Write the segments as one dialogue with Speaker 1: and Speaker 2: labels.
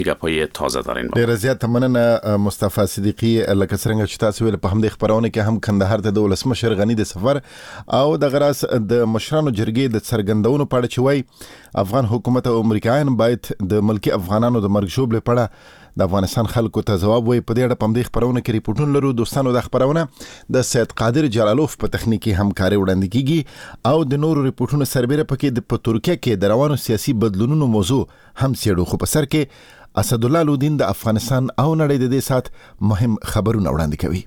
Speaker 1: پای تازه دارین.
Speaker 2: ډیر زیات مننه مصطفی صدیقی، لکه څنګه چې تاسو ویل په همدې خبرونه کې هم کندهار ته د ولسمشر غنی د سفر او د غراس د مشرانو جرګې د څرګندونو په اړه چې وای افغان حکومت او امریکایان باید د ملکی افغانانو د مرګ ژوبلې په اړه د افغانستان خلکو ته جواب وای. په دې اړه په همدې خبرونه کې ریپورتونه لرو. دوستانو د خبرونه د سید قادر جلالوف په تخنیکی همکاري وړاندې کیږي او د نورو ریپورتونو سربېره پکې په ترکیه کې د روانو سیاسي بدلونونو موضوع هم څېړو. خو په سر کې اسدالله لودین د افغانستان او نړۍ د دې سات مهم خبرونه وړاندې کوي.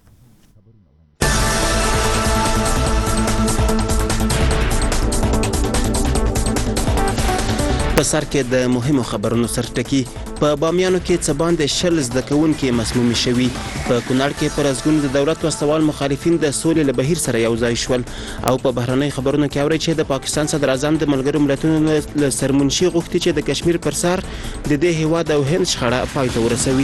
Speaker 3: په سر کې د مهمو خبرونو سرټکی. په بامیانو کې څه باندې 40 زده کوونکي مسمومي شوي. په کونړ کې پر ازګونو د دولت وسوال مخالفین د سولې له بهیر سره یو ځای شول. او په بهرنۍ خبرونو کې اوري چې د پاکستان صدر اعظم د ملګرو ملتونو له سرمنشي غوښتي چې د کشمیر پر سر د دې هیواد او هند شخړه پای ته ورسوي.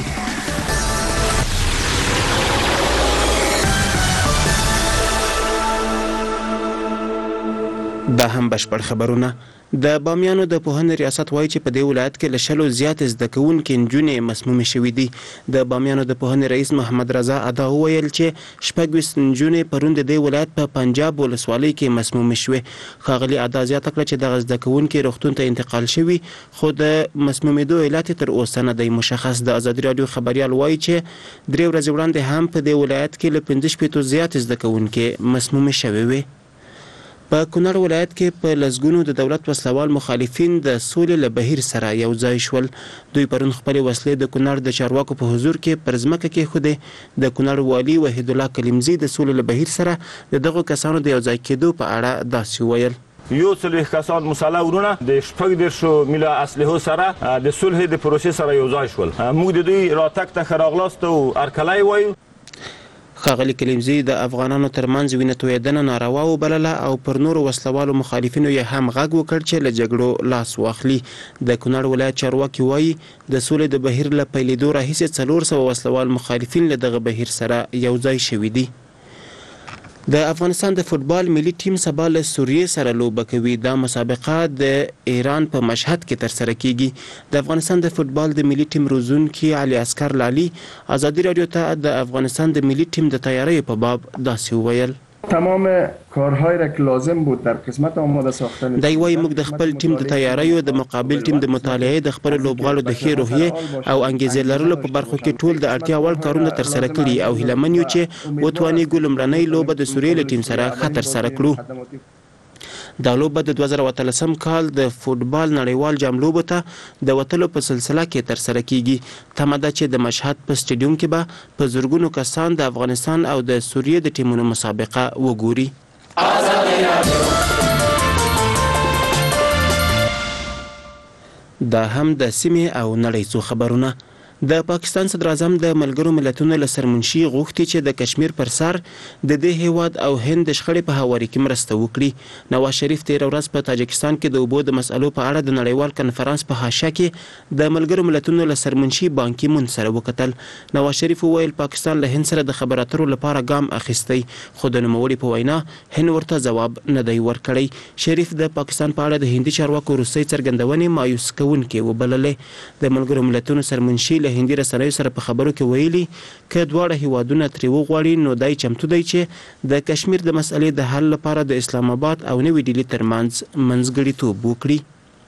Speaker 3: دا هم بشپړ خبرونه. د بامیانو د پوهنې ریاست وایي چې په دې ولایت کې له 100 زیات زده کوونکي نجونې مسمومې شوې دي. د بامیانو د پوهنې رئیس محمد رضا ادا وویل چې 26 نجونې پرون د دې ولایت په پنجاب ولسوالۍ کې مسمومې شوې. ښاغلي ادا زیاته کړه چې دغه زده کوونکي روغتون ته انتقال شوي خو د مسمومېدو علت تر اوسه نه دی مشخص. د ازادي راډیو خبريال وایي چې 3 ورځې وړاندې هم په دې ولایت کې له 15 زیات زده کوونکي مسمومې شوي وي. په کونړ ولایت کې په لسګونو د دولت وسلوال مخالفین د سولې له بهیر سره یو ځای شول. دوی پرون خپل وسلې د کونړ د چارواکو په حضور کې پر ځمکه کې خوده. د کونړ والی وحید الله کلیمزی د سولې له بهیر سره دغه کسانو د یو ځای کېدو په اړه داسې ویل.
Speaker 4: یو څلوېښت کسان مسلح ورونه د 14 میله اسلحو سره د صلح د پروسې سره یو ځای شول. موږ د دوی راتګ ته ښه راغلاست او هرکلی وایو.
Speaker 3: ښاغلي کلیمزی د افغانانو ترمنځ وینه تویدنه ناروا وبلله او پر نورو وسلوالو مخالفینو یې هم غږ وکړ چې له جګړو لاس واخلي. د کونړ ولایت چارواکي وایي د سولې د بهیر له پیلېدو راهیسې 400 وسلوال مخالفین له دغه بهیر سره یو ځای شوي دي. د افغانستان د فوتبال ملي ټیم سبا له سوریې سره لوبه کوي. دا مسابقه د ایران په مشهد کې ترسره کیږي. د افغانستان د فوتبال د ملي ټیم روزونکي علي اصغر لالي ازادي رادیو ته د افغانستان د ملي ټیم د تیاری په باب داسې وویل.
Speaker 5: تمام کارهایی را که لازم بود در قسمت آماده ساختن
Speaker 3: دی وايي موږ د خپل ټیم د تیاریو د مقابل ټیم د مطالعه د خپل لوبغاړو د ښې روحیې او انګیزې لرلو په برخو کې ټول د اړتیا وړ کارونه ترسره کړي او هیله من یو چې وتوانیږو لومړنۍ لوبه د سوریې له ټیم سره ښه ترسره کړو. دا لوبه د 2013 کال د فوتبال نړیوال جام لوبو ته د وتلو په سلسله کې ترسره کیږي. تمه ده چې د مشهد په سټیډیوم کې به په زرګونو کسان د افغانستان او د سوریې د ټیمونو مسابقه وګوري. دا هم د سیمې او نړۍ څو خبرونه. د پاکستان صدر اعظم د ملګرو ملتونو له سرمنشي غوښتي چې د کشمیر پر سر د دې هیواد او هند د شخړې په هواري کې مرسته وکړي. نواز شریف تیر ورځ په تاجکستان کې د اوبو د مسألو په اړه د نړیوال کنفرانس په حاشیه کې د ملګرو ملتونو له سرمنشي بان کی مون سره وکتل. نواز شریف وویل پاکستان له هند سره د خبرو اترو لپاره ګام اخیستی خو د نوموړي په وینا هند ورته ځواب نه دی ورکړی. شریف د پاکستان په اړه د هندي چارواکو وروستۍ څرګندونې مایوس کوونکې وبللې. د ملګرو ملتونو سرمنشي له هندي رسنیو سره په خبرو کې ویلي که دواړه هیوادونه ترې وغواړي نو دای چمتو دی چې د کشمیر د مسئلې د حل لپاره د اسلام آباد او نوې ډیلي ترمنځ منځګړیتوب وکړي.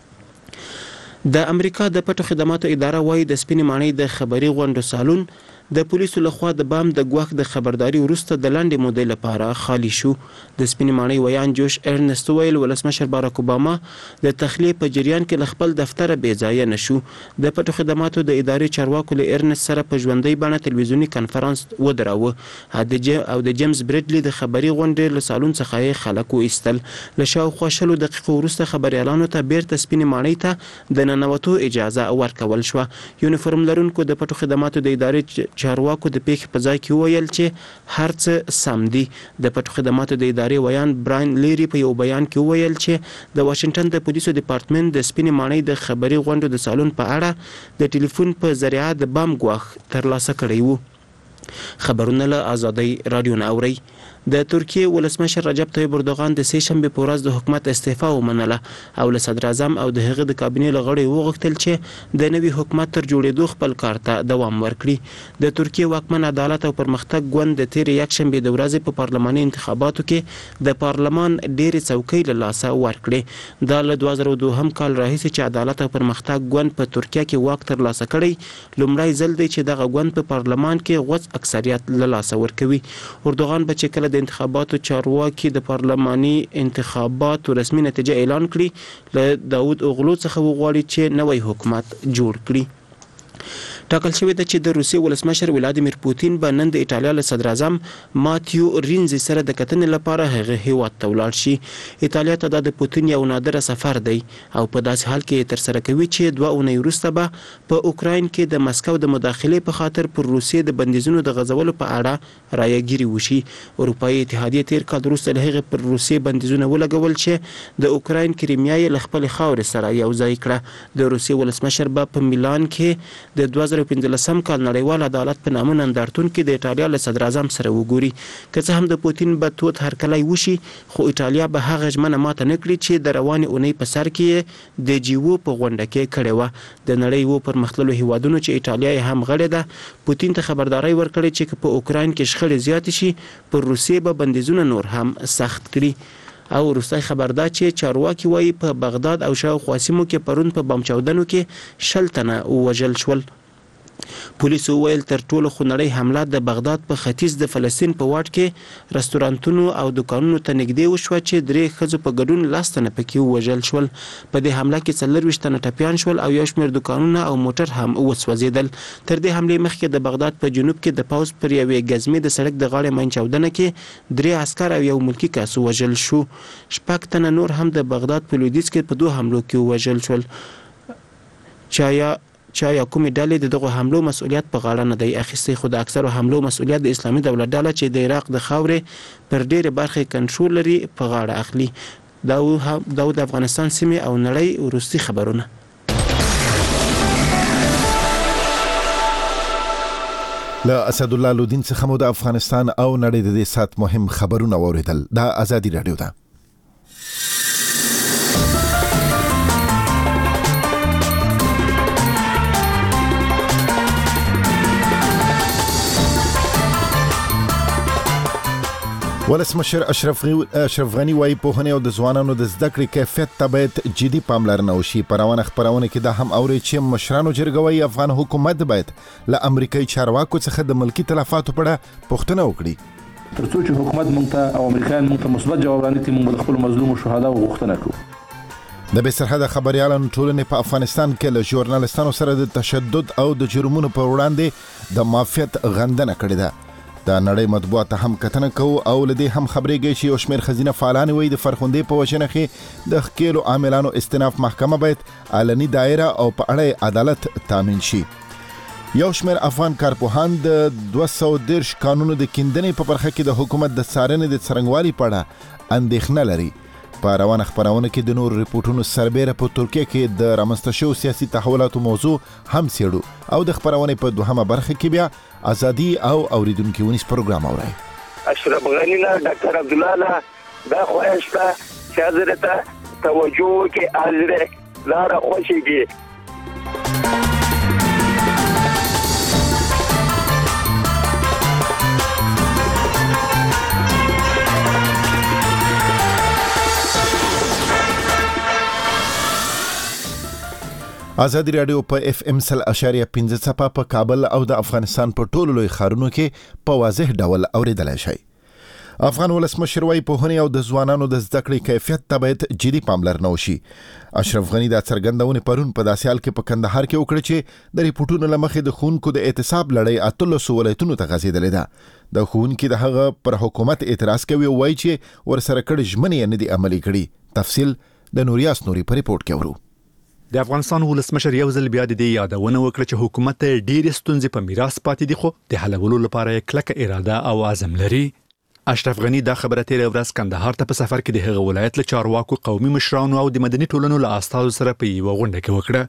Speaker 3: د امریکا د پټو خدماتو اداره وایي د سپینې ماڼۍ د خبري غونډو سالون د پولیسو لخوا د بام د ګواښ د خبرداري وروسته د لنډې مودې لپاره خالی شو. د سپینې ماڼۍ ویان جوش ارنست ویل ولسمشر باراک اوباما د تخلیې په جریان کې له خپل دفتره بې ځایه نشو. د پټو خدماتو د ادارې چارواکو له ارنست سره په ژوندۍ بڼه تلویزیوني کنفرانس ودراوه او د جیمز بریډلي د خبري غونډې له سالون څخه یې خلک وایستل. له شاوخوا 20 دقیقو وروسته خبریالانو ته بیرته سپینې ماڼۍ ته د ننوتو اجازه ورکول شوه. یونیفورم لرونکو د پټو خدماتو د ادارې چارواکو د پیښې په ځای کې وویل چې هر څه سم دي. د پټو خدماتو د ادارې ویان براین لیری په یو بیان کې وویل چې د واشنگټن د پولیسو ډپارټمنټ د سپینې ماڼۍ د خبري غونډو د سالون په اړه د ټلیفون په ذریعه د بام ګواښ ترلاسه کړی و. خبرونه له آزادۍ راډیو نه اورئ. د ترکیه ولسمشر رجب طیب اردوغان د سه شنبه په ورځ د حکومت استعفا ومنله او له صدر اعظم او د هغه د کابینې لغړی وغوښتل چې د نوي حکومت تر جوړېدو خپل کار ته دوام ورکړي. د ترکیه واکمن عدالت او پرمختګ ګوند د تیر یک شنبه د ورځې په پارلماني انتخاباتو کې د پارلمان ډېرې څوکۍ له لاسه ورکړې. دا له 2002 کال راهیسې چې عدالت او پرمختګ ګوند په ترکیه کې واک ترلاسه کړی لومړی ځل دی چې دغه ګوند په پارلمان کې غوڅ اکثریت له لاسه ورکوي. اردوغان به چې کله د انتخاباتو چارواکي د پارلماني انتخاباتو رسمي نتیجه اعلان کړي له داود اوغلو څخه وغواړي چې نوی حکومت جوړ کړي. ټاکل شوی ده چې د روسیې ولسمشر ولادیمیر پوتین به نن د ایټالیا له صدر اعظم ماتیو رینزي سره د کتنې لپاره هغه هیواد ته ولاړ شي. ایټالیا ته د پوتین یو نادره سفر دی او په داسې حال کې ترسره کوي چې 2 اونۍ وروسته به په اوکراین کې د مسکو د مداخلې په خاطر پر روسیې د بندیزونو د غځولو په اړه رایګیري وشي. اروپایي اتحادیه تیر کال وروسته له هغې پر روسیې بندیزونه ولګول چې د اوکراین کریمیا یې له خپلې خاورې سره یو ځای کړه. د روسیې ولسمشر به په میلان کې د 2015 کال نړیوال عدالت په نامه نندارتون کې د ایټالیا له صدر اعظم سره وګوري. که څه هم د پوتین به تود هرکلی وشي خو ایټالیا به هغه ژمنه ماته نه کړي چې د روانې اونۍ په سر کې د جیو په غونډه کې کړې وه. د نړۍ و پرمختللو هیوادونو چې ایټالیا یې هم غړې ده پوتین ته خبرداری ورکړې چې په اوکراین کې شخړې زیاتې شي پر روسیې به بندیزونه نور هم سخت کړي. او وروستی خبر دا چې چارواکي وایي په بغداد او شاوخوا سیمو کې پرون په بم چاودنو کې 60 تنه ووژل شول. پولیسو ویل تر ټولو خونړۍ حمله د بغداد په ختیځ د فلسطین په واټ کې رستورانتونو او دکانونو ته نږدې وشوه چې 3 ښځو په ګډون 10 تنه پکې ووژل شول. په دې حمله کې 24 تنه ټپیان شول او یو شمېر دکانونه او موټر هم وسوځېدل. تر دې حملې مخکې د بغداد په جنوب کې د پوځ پر یوې ګزمې د سړک د غاړې مین چاودنه کې 3 عسکر او یو ملکي کس ووژل شو. 6 تنه نور هم د بغداد په لویدیځ کې په 2 حملو کې ووژل شول. چا کومې ډلې د دغو حملو مسؤلیت په غاړه نه دی اخیستی خو د اکثرو حملو مسؤلیت د اسلامي دولت ډله چې د عراق د خاورې پر ډېرې برخې کنټرول لري په غاړه اخلي. دا د افغانستان سیمې او نړۍ وروستي خبرونه.
Speaker 2: له اسد الله لودین څخه مو د افغانستان او نړۍ د دې سات مهم خبرونه واوریدل. دا ازادي رادیو ده. ولسمشر اشرف غنی وايي پوهنې او د ځوانانو د زده کړې کیفیت ته باید جدي پاملرنه وشي. په روانه خبرونه کې دا هم اوري چې مشرانو جرګه وايي افغان حکومت باید له امریکایي چارواکو څخه د ملکی تلفاتو په اړه پوښتنه وکړي.
Speaker 1: ترڅو چې حکومت مونږ ته او امریکایان مونږ ته مثبت جواب رانیسي مونږ د خپل مظلوم شهدا غوښتنه کوو.
Speaker 2: د بې سرحده خبريالانو ټولنې په افغانستان کې له ژورنالستانو سره د تشدد او د جرمونو پر وړاندې د معافیت غندنه کړې ده. د نړۍ مطبوعات هم کتنه کوو او لدې هم خبرېږي چې یو شمېر خزینه فعالان وایي د فرخندې په وجه نه د ښکېلو عاملانو استناف محکمه باید علني دایره او په اړه عدالت تامین شي. یو شمېر افغان کارپوهان د 230 قانونو د کیندنې په برخه کې د حکومت د څارنې د څرنګوالي په اړه اندېښنه لري. په روانه خبرونه کې د نور ریپورتونو سربېره په ترکیه کې د رامنځته شوو سیاسي تحولاتو موضوع هم څېړو او د خبرونې په دوهمه برخه کې بیا ازادي او اوریدونکو ونیس پروګرام اورئ.
Speaker 6: اشرف غنی نه ډاکټر عبد الله نه دا خواهش ده چې حضرت توجه کې حاضر لاره خوشيږي.
Speaker 2: ازادي رادیو په FM 100.5 صفحه په کابل او د افغانستان په ټولو لوی ښارونو کې په واضح ډول اوریدلای شئ. افغان ولسمشر وايي پوهنې او د ځوانانو د زده کړې کیفیت ته باید جدي پاملرنه وشي. اشرف غنی دا څرګندونه پرون په داسې حال کې په کندهار کې وکړه چې د ریپورتونو لمخې د خونکو د اعتصاب لړۍ 13 ولایتونو ته غځېدلې ده. د خونکو د هغه پر حکومت اعتراض کوي او وايي چې ورسره کړي ژمنې نه دي عملي کړي. تفصیل د نوریاس نوري په ریپورت کې ورو.
Speaker 7: د افغانستان ولسمشر یو ځل بیا د دې یادونه وکړه چې حکومت ډېرې ستونزې په میراث پاتې دي خو د حلولو لپاره یې کلکه اراده او عزم لري. اشرف غنی دا خبره تیر ورځ کندهار ته په سفر کې د هغه ولایت له چارواکو قومي مشرانو او د مدني ټولنو له استادو سره په یو غونډه کې وکړه.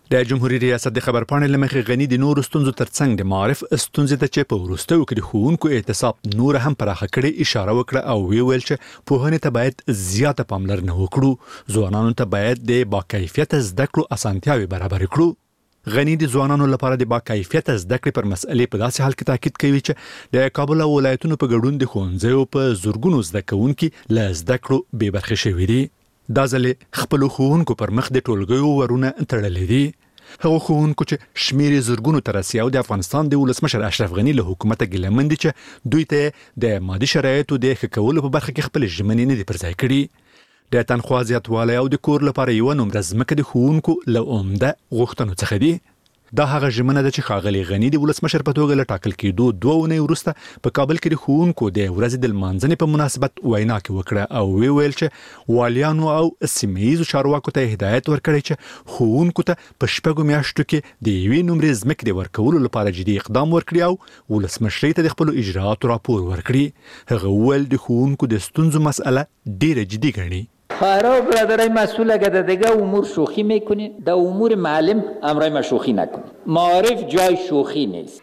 Speaker 7: د جمهوریت ریاست د خبرپاڼې لمخې غنی د نور ستونزو ترڅنګ د معارف ستونزې ته چې په وروستیو کې د ښوونکو اعتصاب نور هم پراخه کړي اشاره وکړه او ویل چې پوهنې ته باید زیاته پاملرنه وکړو، ځوانانو ته باید د باکیفیته زده کړو اسانتیاوې برابر کړو. غنی د ځوانانو لپاره د باکیفیته زده کړې پر مسئلې په داسې حال کې تاکید کوي چې د کابل او ولایتونو په ګډون د ښوونځیو په زورګونو زده کوونکي له زده کړو بې برخې شوي دي. دا ځل خپلو ښوونکو پر مخ د ټولګیو ورونه تړلي دي. هغه ښوونکو چې شمیر زورګونو ته رسي او د افغانستان د ولسمشر اشرف غنی له حکومت ګیلمن دي چې دوی ته د مادي شرایطو د ښه کولو په برخه کې خپل ژمنې نه دي پر ځای کړي. د تنخوا زیاتوالی او د کور لپاره یوه نومره ځمکه د ښوونکو له عمده غوښتنو څخه دي. دا هغه ژمنه ده چې ښاغلي غنی د ولسمشر په توګه له ټاکل کېدو 2 اونۍ وروسته په کابل کې د ښوونکو د ورځې د لمانځنې په مناسبت وینا کې وکړه او ویل چې والیانو او سیمه ییزو چارواکو ته هدایت ورکړی چې ښوونکو ته په 6 میاشتو کې د یوې نومرې ځمکې د ورکولو لپاره جدي اقدام وکړي او ولسمشر ته د خپلو اجرااتو راپور ورکړي. هغه وویل د ښوونکو د ستونزو مسئله ډیره جدي ګڼي.
Speaker 8: خیرها برادرای مسئول اگر دیگه امور شوخی میکنین در امور معلم امرای ما شوخی نکنین. معارف جای شوخی نیست.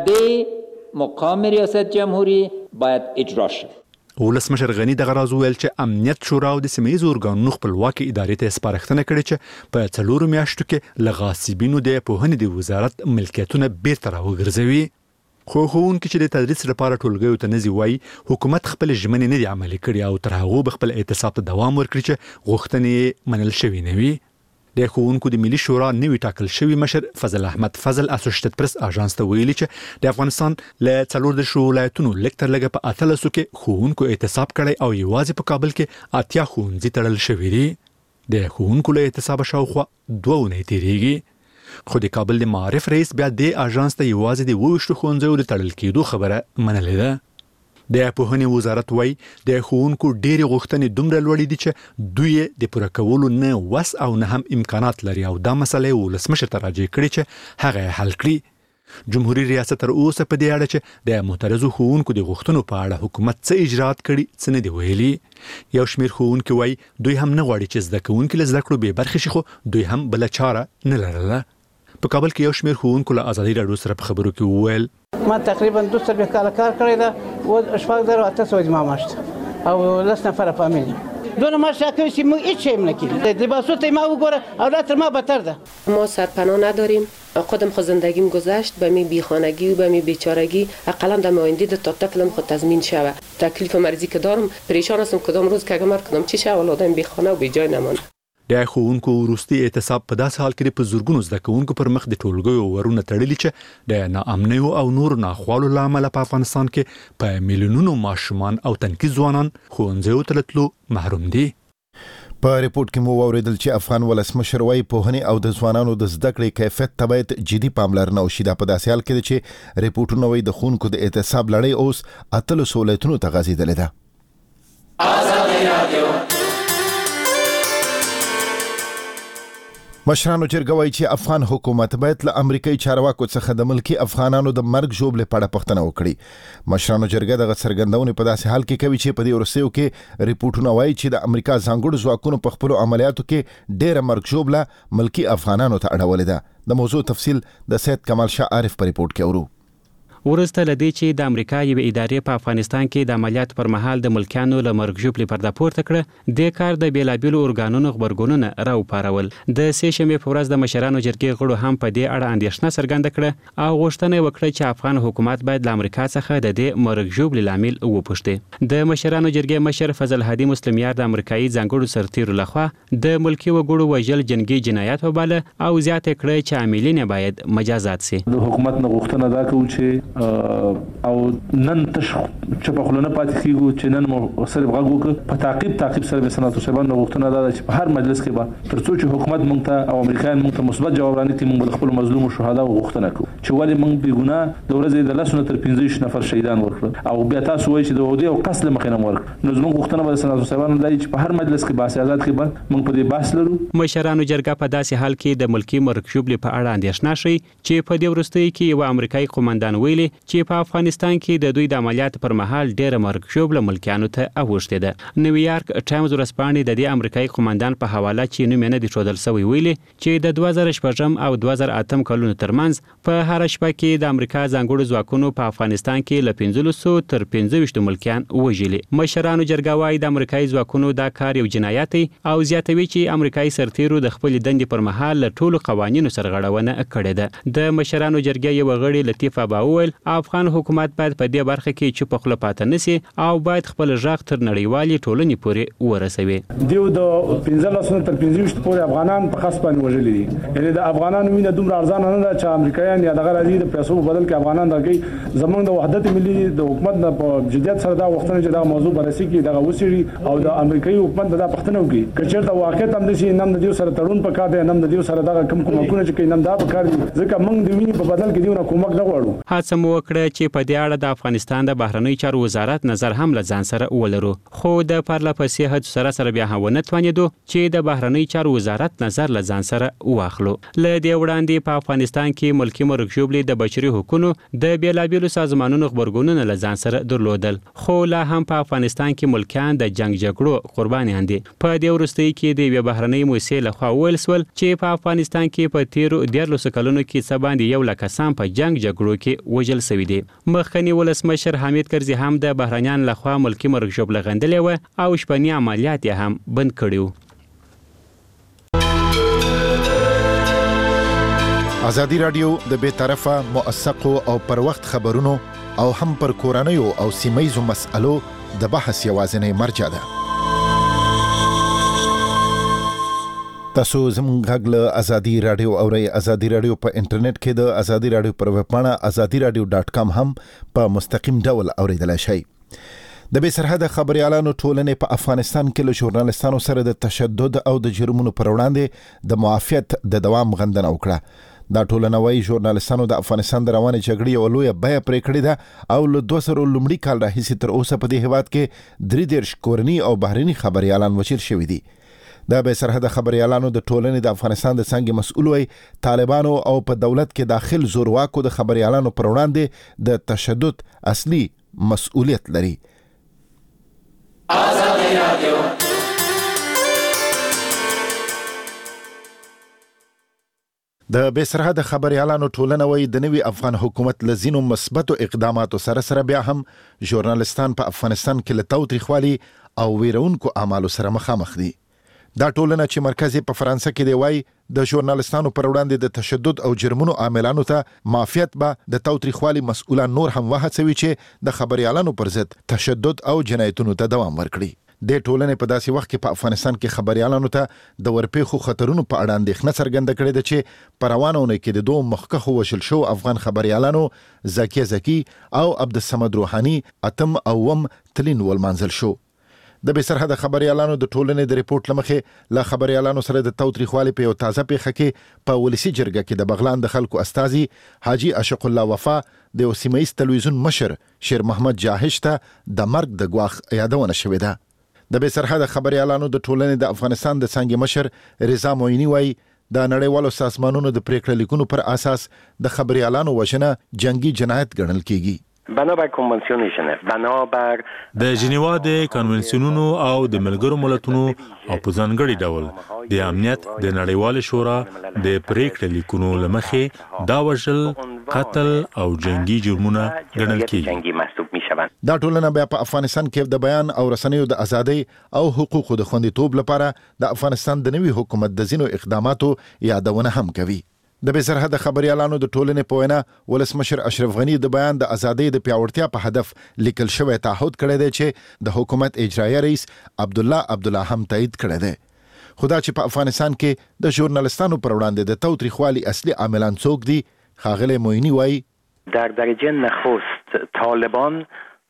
Speaker 8: وعده مقام ریاست جمهوری باید اجرا شد.
Speaker 7: ولسمشر غنی دغه راز ویل چې امنیت شورا او د سیمه ییزو ارګانونو خپلواکي ادارې ته سپارښتنه کړې چې په 4 میاشتو کې له غاصبینو د پوهنې د وزارت ملکیتونه بیرته راوګرځوي. خو ښوونکي چې د تدریس لپاره ټولګیو ته نه ځي وایي حکومت خپل ژمنې نه دي عملي کړي او تر هغو به خپل اعتصاب ته دوام ورکړي چې غوښتنې منل شوي نه وي. د ښوونکو د ملي شورا نوي ټاکل شوي مشر فضل احمد فضل اسوسییټډ پریس اژانس ته ویلي چې د افغانستان له 14 ولایتونو لږ تر لږه په 18 کې ښوونکو اعتصاب کړی او یوازې په کابل کې 80 ښوونځي تړل شوي دي. د ښوونکو له اعتصاب شاوخوا 2 اونۍ تیریږي. خو د کابل د معارف رئیس بیا د اژانس ته یوازې د 22 ښوونځیو د تړل کېدو خبره منلې ده. د پوهنې وزارت وایي د ښوونکو ډېرې غوښتنې دومره لوړې دي چې دوی د پوره کولو نه وس او نه هم امکانات لري او دا مسله ولسمشر ته راجع کړي چې هغه حل کړي. جمهوریت ریاست تر اوسه په دې اړه چې د معترضو ښوونکو د غوښتنو په اړه حکومت څه اجرات کړي څه نه دي ویلي. یو شمیر ښوونکي وایي دوی هم نه غواړي چې زده کوونکي له زده کړو بې برخې شي خو دوی هم بله چاره نه لرله. په کابل کې یو شمیر ښوونکو له ازادي راډیو سره په خبرو کې وویل
Speaker 9: ما تقریبا 200 کال کار کړی دا و شپږ زره 800 ما ماشت او 10 نفر فامیلی دونه ما شاکوی چې موږ هیچ چیم نکردیم. لباسات ما وګوره اولاد ما بدتر ده.
Speaker 10: ما سرپناه نداریم. خودم خود زندگیم گذشت به می بیخانگی و به می بیچارگی. اقلا در آینده تا طفلم خود تضمین شود. تکلیف مرزی که دارم پریشان هستم کدام روز که اگه کدام چی شه اولادم بیخانه و بی جای نمانه.
Speaker 7: د ښوونکو وروستي اعتصاب په داسې حال کې په زورګونو زده کوونکو پر مخ د ټولګیو ورونه تړلي چې د ناامنیو او نورو ناخوالو له امله په افغانستان کې په میلیونونو ماشومان او تنکي ځوانان ښوونځیو ته له تلو محروم دي.
Speaker 2: په ریپورت کې مو واوریدل چې افغان ولسمشر وايي پوهنې او د ځوانانو د زده کړې کیفیت ته باید جدي پاملرنه وشي. دا په داسې حال کې ده چې ریپورټونه وايي د ښوونکو د اعتصاب لړۍ اوس 18 ولایتونو ته غځېدلې ده. مشرانو جرګه وایي چې افغان حکومت باید له امریکایي چارواکو څخه د ملکی افغانانو د مرګ ژوبلې په اړه پوښتنه وکړي. مشرانو جرګه دغه څرګندونې په داسې حال کې کوي چې په دې وروستیو کې ریپورټونه وایي چې د امریکا ځانګړو ځواکونو په خپلو عملیاتو کې ډېره مرګ ژوبله ملکی افغانانو ته اړولې ده. د موضوع تفصیل د سید کمال شاه عارف په ریپورت کې اورو.
Speaker 11: ورسته لدی چې د امریکا یو ادارې په افغانستان کې د عملیات پر مهال د ملکیانو له مرګ ژوبلې پرده پورته کړه. د کار د بیلابیلو ارګانونو خبرګونونه راوپارول. د سه شنبې په ورځ د مشرانو جرګې غړو هم په دې اړه اندېښنه څرګنده کړه او غوښتنه وکړه چې افغان حکومت باید له امریکا څخه د دې مرګ ژوبلې لامل وپوښتي. د مشرانو جرګې مشر فضل هادي مسلمیار د امریکایي ځانګړو سرتیرو لخوا د ملکی وګړو وژل جنگي جنایت وباله او زیاته کړه چې عاملین باید مجازات شي.
Speaker 1: د حکومت نه غوښتنه دا کوي چې او نن تش چې په خلونه پاتې کیږي چې نن مو سره غوږ وک په تعقیب سره سناتور صاحبان غوښتنه دا چې په هر مجلس کې به ترڅو چې حکومت مونږ ته او امریکایان مونږ ته مثبت جواب رانیتی مونږ خپل مظلوم شهدا غوښتنه کوو چې ولې مونږ بې ګناه د ورځې د لاسونو تر 15 نفر شهیدان ورکړل او بیا تاسو وایي چې د ودی او قتل مخینه ورک نو زموږ غوښتنه به سناتور صاحبان لای چې په هر مجلس کې باسي آزاد کې به مونږ په دې بحث لرو.
Speaker 11: مشرانو جرګه په داسې حال کې د ملکی مرګ ژوبلې په اړه اندېښنه شي چې په دې وروستۍ کې یو امریکایي قومندان ویلي ویلي چې په افغانستان کې د دوی د عملیات پر مهال ډېره مرګ ژوبله ملکیانو ته اوښتې ده. نیویارک ټایمز ورځپاڼې د دې امریکایي قومندان په حواله چې نوم یې نه دی ښودل شوی ویلي چې د 2006 او 2008 کلونو ترمنځ په هر شپه کې د امریکا ځانګړو ځواکونو په افغانستان کې له 1500 تر 25 ملکیان وژلي. مشرانو جرګه وايي د امریکایي ځواکونو دا کار یو جنایت دی او زیاتوي چې امریکایي سرتیرو د خپل دندې پر مهال له ټولو قوانینو سرغړونه کړې ده. د مشرانو جرګې یو غړي لطیف ابا وویل افغان حکومت باید په دې برخه کې چوپ خوله پاتې نشي او باید خپل ژغ تر نړیوالې ټولنې پورې ورسوي.
Speaker 12: دیو د 15 تر 25 پورې افغانان په خاص باندې وژلي دي. یعنی د افغانانو وینه دومره ارزانه نه ده چې امریکایان یا دغه راځي د پیسو په بدل کې افغانان درګي. زمونږ د وحدت ملي د حکومت نه په جديت سره دا وختونه چې دا موضوع بررسي کې دغه وسیړي او د امریکایي حکومت دا پښتنو کې کچېرته واقع هم د سي نام د دیو سره تړون پکا دی نام د دیو سره دغه کوم کومکونه چې کینم دا پکار دي ځکه موږ د ویني په بدل کې دیونه کومک نه غواړو.
Speaker 11: هڅه مو وکړه چې په دې اړه د افغانستان د بهرنی چارو وزارت نظر هم له ځان سره ولرو خو د پرله پسې هڅو سره بیا هونه توانیدو چې د بهرنی چارو وزارت نظر له ځان سره واخلو. له دې وړاندې په افغانستان کې ملکی مرګ ژوبلې د بشري حقوقو د بیلابیلو سازمانونو خبرګونونه له ځان سره درلودل خو لا هم په افغانستان کې ملکیان د جنگ جګړو قربانیان دي. په دې وروستۍ کې د یو بهرنۍ موسسې لخوا ویل شول چې په افغانستان کې په تیرو 14 کلونو کې څه باندې 1 لک کسان په جنگ جګړو کې وژل شوي دي. مخکنی ولسمشر حمید کرزي هم د بهرنیان لخوا ملکی مرګ ژوبله غندلې و او شپنی عملیات یې هم بند کړي.
Speaker 2: ازادي رادیو د بې طرفه موثقو او پر وخت خبرونو او هم پر کورنیو او سیمایزو مسألو د بحث یوازینی مرجع ده. تاسو زموږ غږ له ازادي رادیو اورئ. ازادي رادیو په انټرنیټ کې د ازادي رادیو پر ویب پاڼه azadiradio.com هم په مستقیم ډول اوریدلای شئ. د بې سرحده خبريالانو ټولنې په افغانستان کې له ژورنالستانو سره د تشدد او د جرمونو پر وړاندې د معافیت د دوام غندنه وکړه. دا ټولنه وايي ژورنالستانو د افغانستان د روانې جګړې یو لویه بیه پرې کړې ده او له 2000 لومړي کال راهیسې تر اوسه په دې هیواد کې 33 کورني او بهرني خبريالان وژل شوي دي. دا بې سرحده خبريالانو د ټولنې د افغانستان د څنګه مسؤل وي طالبانو او په دولت کې داخل زورواکو د خبريالانو پر وړاندې د تشدد اصلي مسؤلیت لري. ازادي رادیو د بې سرحده خبريالانو ټولنه وایي د نوي افغان حکومت له ځینو مثبتو اقداماتو سره بیا هم ژورنالستان په افغانستان کې له تاوتریخوالي او ویرونکو اعمالو سره مخامخ دي. دا ټولنه چې مرکز په فرانسه کې دی وایي د ژورنالستانو پر وړاندې د تشدد او جرمونو عاملانو ته معافیت به د تاوتریخوالي مسؤلان نور هم وهڅوي چې د خبريالانو پر ضد تشدد او جنایتونو ته دوام ورکړي. د ټولنې په داسې وخت کې په افغانستان کې خبريالانو ته د ورپېښو خطرونو په اړه اندېښنه څرګنده کړې ده چې په روانه اونۍ کې د دوه مخکښو وژل شوو افغان خبريالانو زکي او عبدالصمد روحاني اتم او وم تلین ولمانځل شو. د بې سرحده خبريالانو د ټولنې د ریپورت لمخې له خبريالانو سره د تاوتریخوالي په یو تازه پیښه کې په ولسی جرګه کې د بغلان د خلکو استازي حاجی اشق الله وفا د سیمایي تلویزیون مشر شیر محمد جاهش ته د مرګ د ګواښ یادونه شوې ده. د بې سرحده خبريالانو د ټولنې د افغانستان د څنګه مشر رضا موینی وایي د نړیوالو سازمانونو د پریکړه لیکونو پر اساس د خبريالانو وژنه جنگي جنایت ګڼل کیږي.
Speaker 13: بنابر کنوانسیون ژنو بنابر
Speaker 14: د جنیوا د کنوانسیونونو او د ملګرو ملتونو او په ځانګړي ډول د امنیت د نړیوال شورا د پریکړه لیکونو لمخې دا وژل قتل او جنگي جرمونه ګڼل کیږي.
Speaker 2: دا ټولنه بیا په افغانستان کې د بیان او رسنیو د ازادۍ او حقوقو د خوندیتوب لپاره د افغانستان د نوي حکومت د ځینو اقداماتو یادونه هم کوي. د بې سرحده خبريالانو د ټولنې په وینا ولسمشر اشرف غنی د بیان د ازادۍ د پیاوړتیا په هدف لیکل شوی تعهد کړی دی چې د حکومت اجرایي رئیس عبدالله هم تایید کړی دی. خدا چې په افغانستان کې د ژورنالستانو پر وړاندې د تاوتریخوالي اصلي عاملان څوک دي ښاغلی موینی وایي
Speaker 13: در درجه نخست طالبان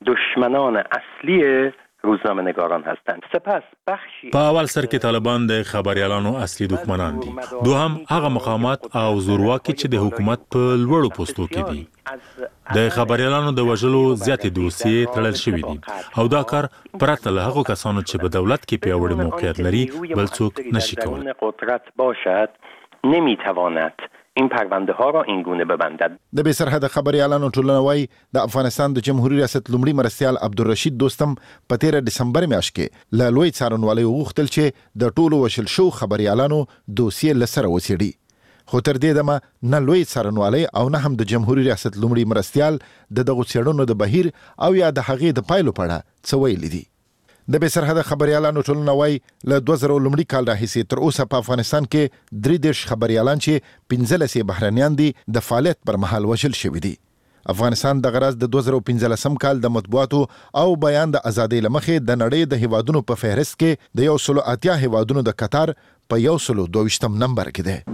Speaker 13: دشمنان اصلی روزنامه نگاران هستند. سپس بخشی
Speaker 14: په اول سر کې طالبان د خبريالانو اصلي دښمنان دي. دوهم هغه مقامات او زورواکي چې د حکومت په لوړو پوستو کې دي. د خبريالانو د وژلو زیاتې دوسیې تړل شوې دي او دا کار پرته له هغو کسانو چې په دولت کې پیاوړی موقعیت لري بل څوک نشي کولی.
Speaker 13: قدرت باشد نمیتواند این پرونده ها را این گونه ببندد.
Speaker 2: د بې سرحده خبريالانو ټولنه وايي د افغانستان د جمهوریت ریاست لومړي مرستیال عبدالرشید دوستم په 13 دسمبر میاشت کې له لوی څارنوالۍ وغوښتل چې د ټولو وشل شو خبريالانو دوسیې لسره وڅېړي. خو تر دې دمه نه لوی څارنوالۍ او نه هم د جمهوریت ریاست لومړي مرستیال د دغو څېړنو د بهیر او یا د هغې د پایلو په اړه څه ویلي دي. د بې سرحده خبريالانو ټولنه وايي له 2000 لومړي کال راهیسې تر اوسه په افغانستان کې 33 خبريالان چې 15 بهرنیان دي د فعالیت پر مهال وژل شوي دي. افغانستان د غرض د 2015 کال د مطبوعاتو او بیان د ازادۍ لمخې د نړۍ د هیوادونو په فهرست کې د 180 هیوادونو د قطر په 122 نمبر کې ده.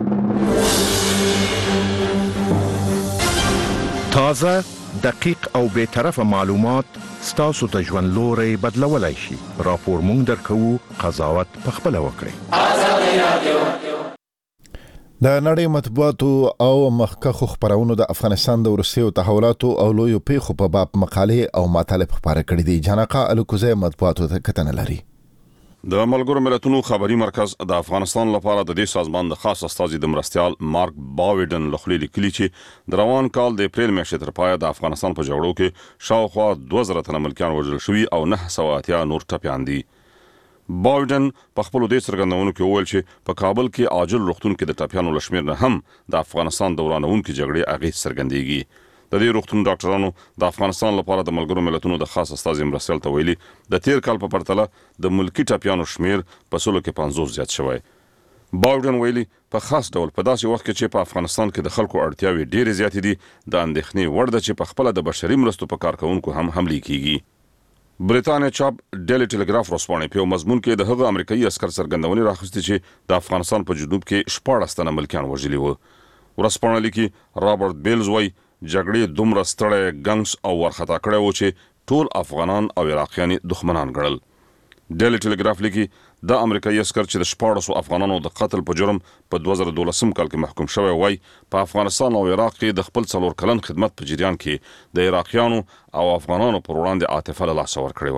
Speaker 15: تازه، دقیق او بې طرفه معلومات ستاسو ته ژوند لوري بدلولای شي. راپور مونږ درکوو، قضاوت پخپله وکړئ.
Speaker 2: د نړۍ مطبوعاتو او مخکخو خبرونو د افغانستان د وروستیو تحولاتو او لویو پیښو په باب مقالې او مطالب خبره کړې دي. جانقه الکوزه مطبوعاتو ته کتنه لري.
Speaker 16: د ملګرو ملتونو خبري مرکز د افغانستان لپاره د دې سازمان د خاص استازي د مرستیال مارک باویډن لخوا لیکلي چې د روان کال د اپریل میاشتې تر پایه د افغانستان په جګړو کې شاوخوا 2000 تنه ملکیان وژل شوي او 980 نور ټپیان دي. باویډن په خپل دې څرګندونو کې وویل چې په کابل کې عاجل روغتون کې د ټپیانو لشمیر نه هم د افغانستان دورانونکو جګړې اغېز څرګندېږي. د دې روغتون ډاکټرانو د افغانستان لپاره د ملګرو ملتونو د خاص استازي مرستیال ته ویلي د تیر کال په پرتله د ملکی ټپیانو شمیر په 50 زیات شوی. باوډن ویلي په خاص ډول په داسې وخت کې چې په افغانستان کې د خلکو اړتیاوې ډېرې زیاتې دي، د اندېښنې وړ ده چې په خپل د بشري مرستو په کارکونکو هم حملې کیږي. بریتانیا چاپ ډیلی ټلګراف ورسپانې په مضمون کې د هغه امریکایي عسكر څرګندونې راخستې چې د افغانستان په جنوب کې 14 تنه ملکیان وژلي وو. ورسپانې لیکي رابرټ بیلز وایي جګړې دومره ستړی ګنګس او ورخطا کړی و چې ټول افغانان او عراقیان دښمنان ګڼل. ډیلی ټلګراف لیکي د امریکایي عسكر چې د 14 افغانانو د قتل په جرم په 2012 کال کې محکوم شوی وای، په افغانستان او عراق کې د خپل 4 کلن خدمت په جریان کې د عراقیانو او افغانانو پر وړاندې عاطفه له لاسه ورکړې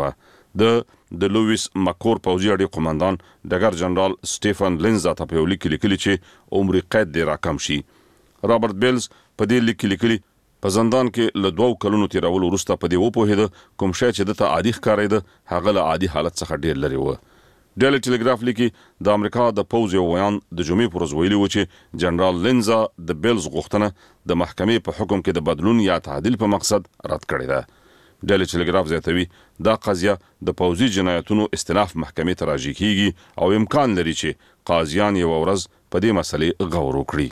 Speaker 16: و. د لویس مکور پوځي اډې قومندان ډګر جنرال سټيفن لینزا ته په یو لیک لیکلي چې عمر قید دې راکم شي. رابرټ بیلز په دې لیک لیکلي په زندان کې له 2 کلونو تیرولو وروسته په دې وپوهېده کوم شی چې دته عادي ښکارېده هغه له عادي حالت څخه ډېر لرې و. ډیلی ټلګراف لیکي د امریکا د پوځ یو ویان د جمعې پر ورځ ویلي و چې جنرال لینزا د بیلز غوښتنه د محکمې په حکم کې د بدلون یا تعدیل په مقصد رد کړې ده. ډیلی ټلګراف زیاتوي دا قضیه د پوځي جنایتونو استئناف محکمې ته راجع کیږي او امکان لري چې قاضیان یو ورځ په دې مسلې غور وکړي.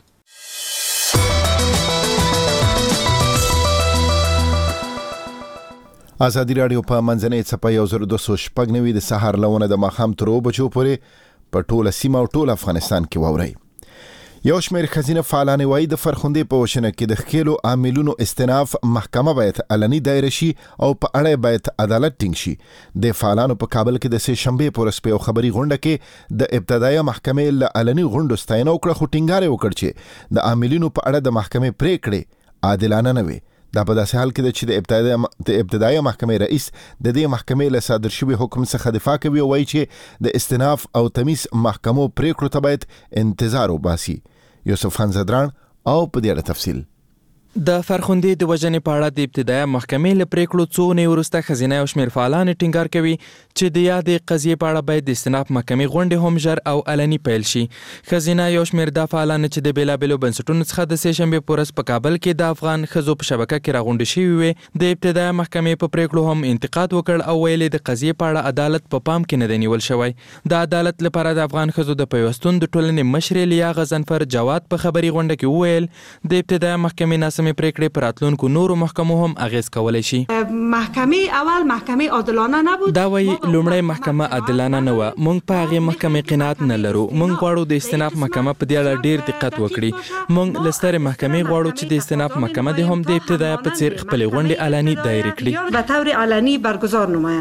Speaker 2: ازادي رادیو په منځنۍ څپه 1290 د سهار لونه د ماښام تر 2 بجو پورې په ټوله سیمه او ټول افغانستان کې واورئ. یو شمېر ښځینه فعالان وایي د فرخندې په وشنه کې د ښکېلو عاملونو استئناف محکمه باید علني دایره شي او په اړه باید عدالت ټینګ شي. د فعالانو په کابل کې د سه شنبې په ورځ په یو خبري غونډه کې د ابتدایي محکمې له علني غونډو ستاینه وکړه، خو ټینګار یې وکړ چې د عاملینو په اړه د محکمې پریکړې عادلانه نه وي. دا په داسې حال کې ده چې د ابتدایي محکمې رئیس د دې محکمې له صادر شوي حکم څخه دفاع کوي او وایي چې د استئناف او تمیز محکمو پریکړو ته باید انتظار وباسي. یوسف خان زدران او په دې اړه تفصیل.
Speaker 17: د فرخندې د وژنې په اړه د ابتدایي محکمې له پریکړو څو نه وروسته ښځینه او شمېر فعالان ټینګار کوي چې د یادې قضیې په اړه باید د استئناف محکمې غونډې هم ژر او علني پیل شي. ښځینه یو شمېر دا فعالان چې د بیلابیلو بنسټونو څخه د سه شنبې په ورځ په کابل کې د افغان ښځو په شبکه کې راغونډې شوي وې، د ابتدایي محکمې په پریکړو هم انتقاد وکړ او ویل د قضیې په اړه عدالت په پام کې نه دی نیول شوی. د عدالت لپاره د افغان ښځو د پیوستون د ټولنې مشرې لیا غضنفر جواد په خبري غونډه کې وویل د ابتدایي محکمې ناسمې پریکړې پر راتلونکو نورو محکمو هم اغیز کولی شي.
Speaker 18: محکمې اول محکمې عادلانه نبود.
Speaker 17: دا وایي لومړی محکمه عادلانه نه وه. موږ په هغې محکمې قناعت نه لرو. موږ غواړو د استئناف محکمه په دې اړه ډېر دقت وکړي. موږ له سترې محکمې غواړو چې د استئناف محکمه دې هم د ابتدایي په څېر خپلې غونډې علني دایرې کړي.
Speaker 18: به طور علني برگزار نماید.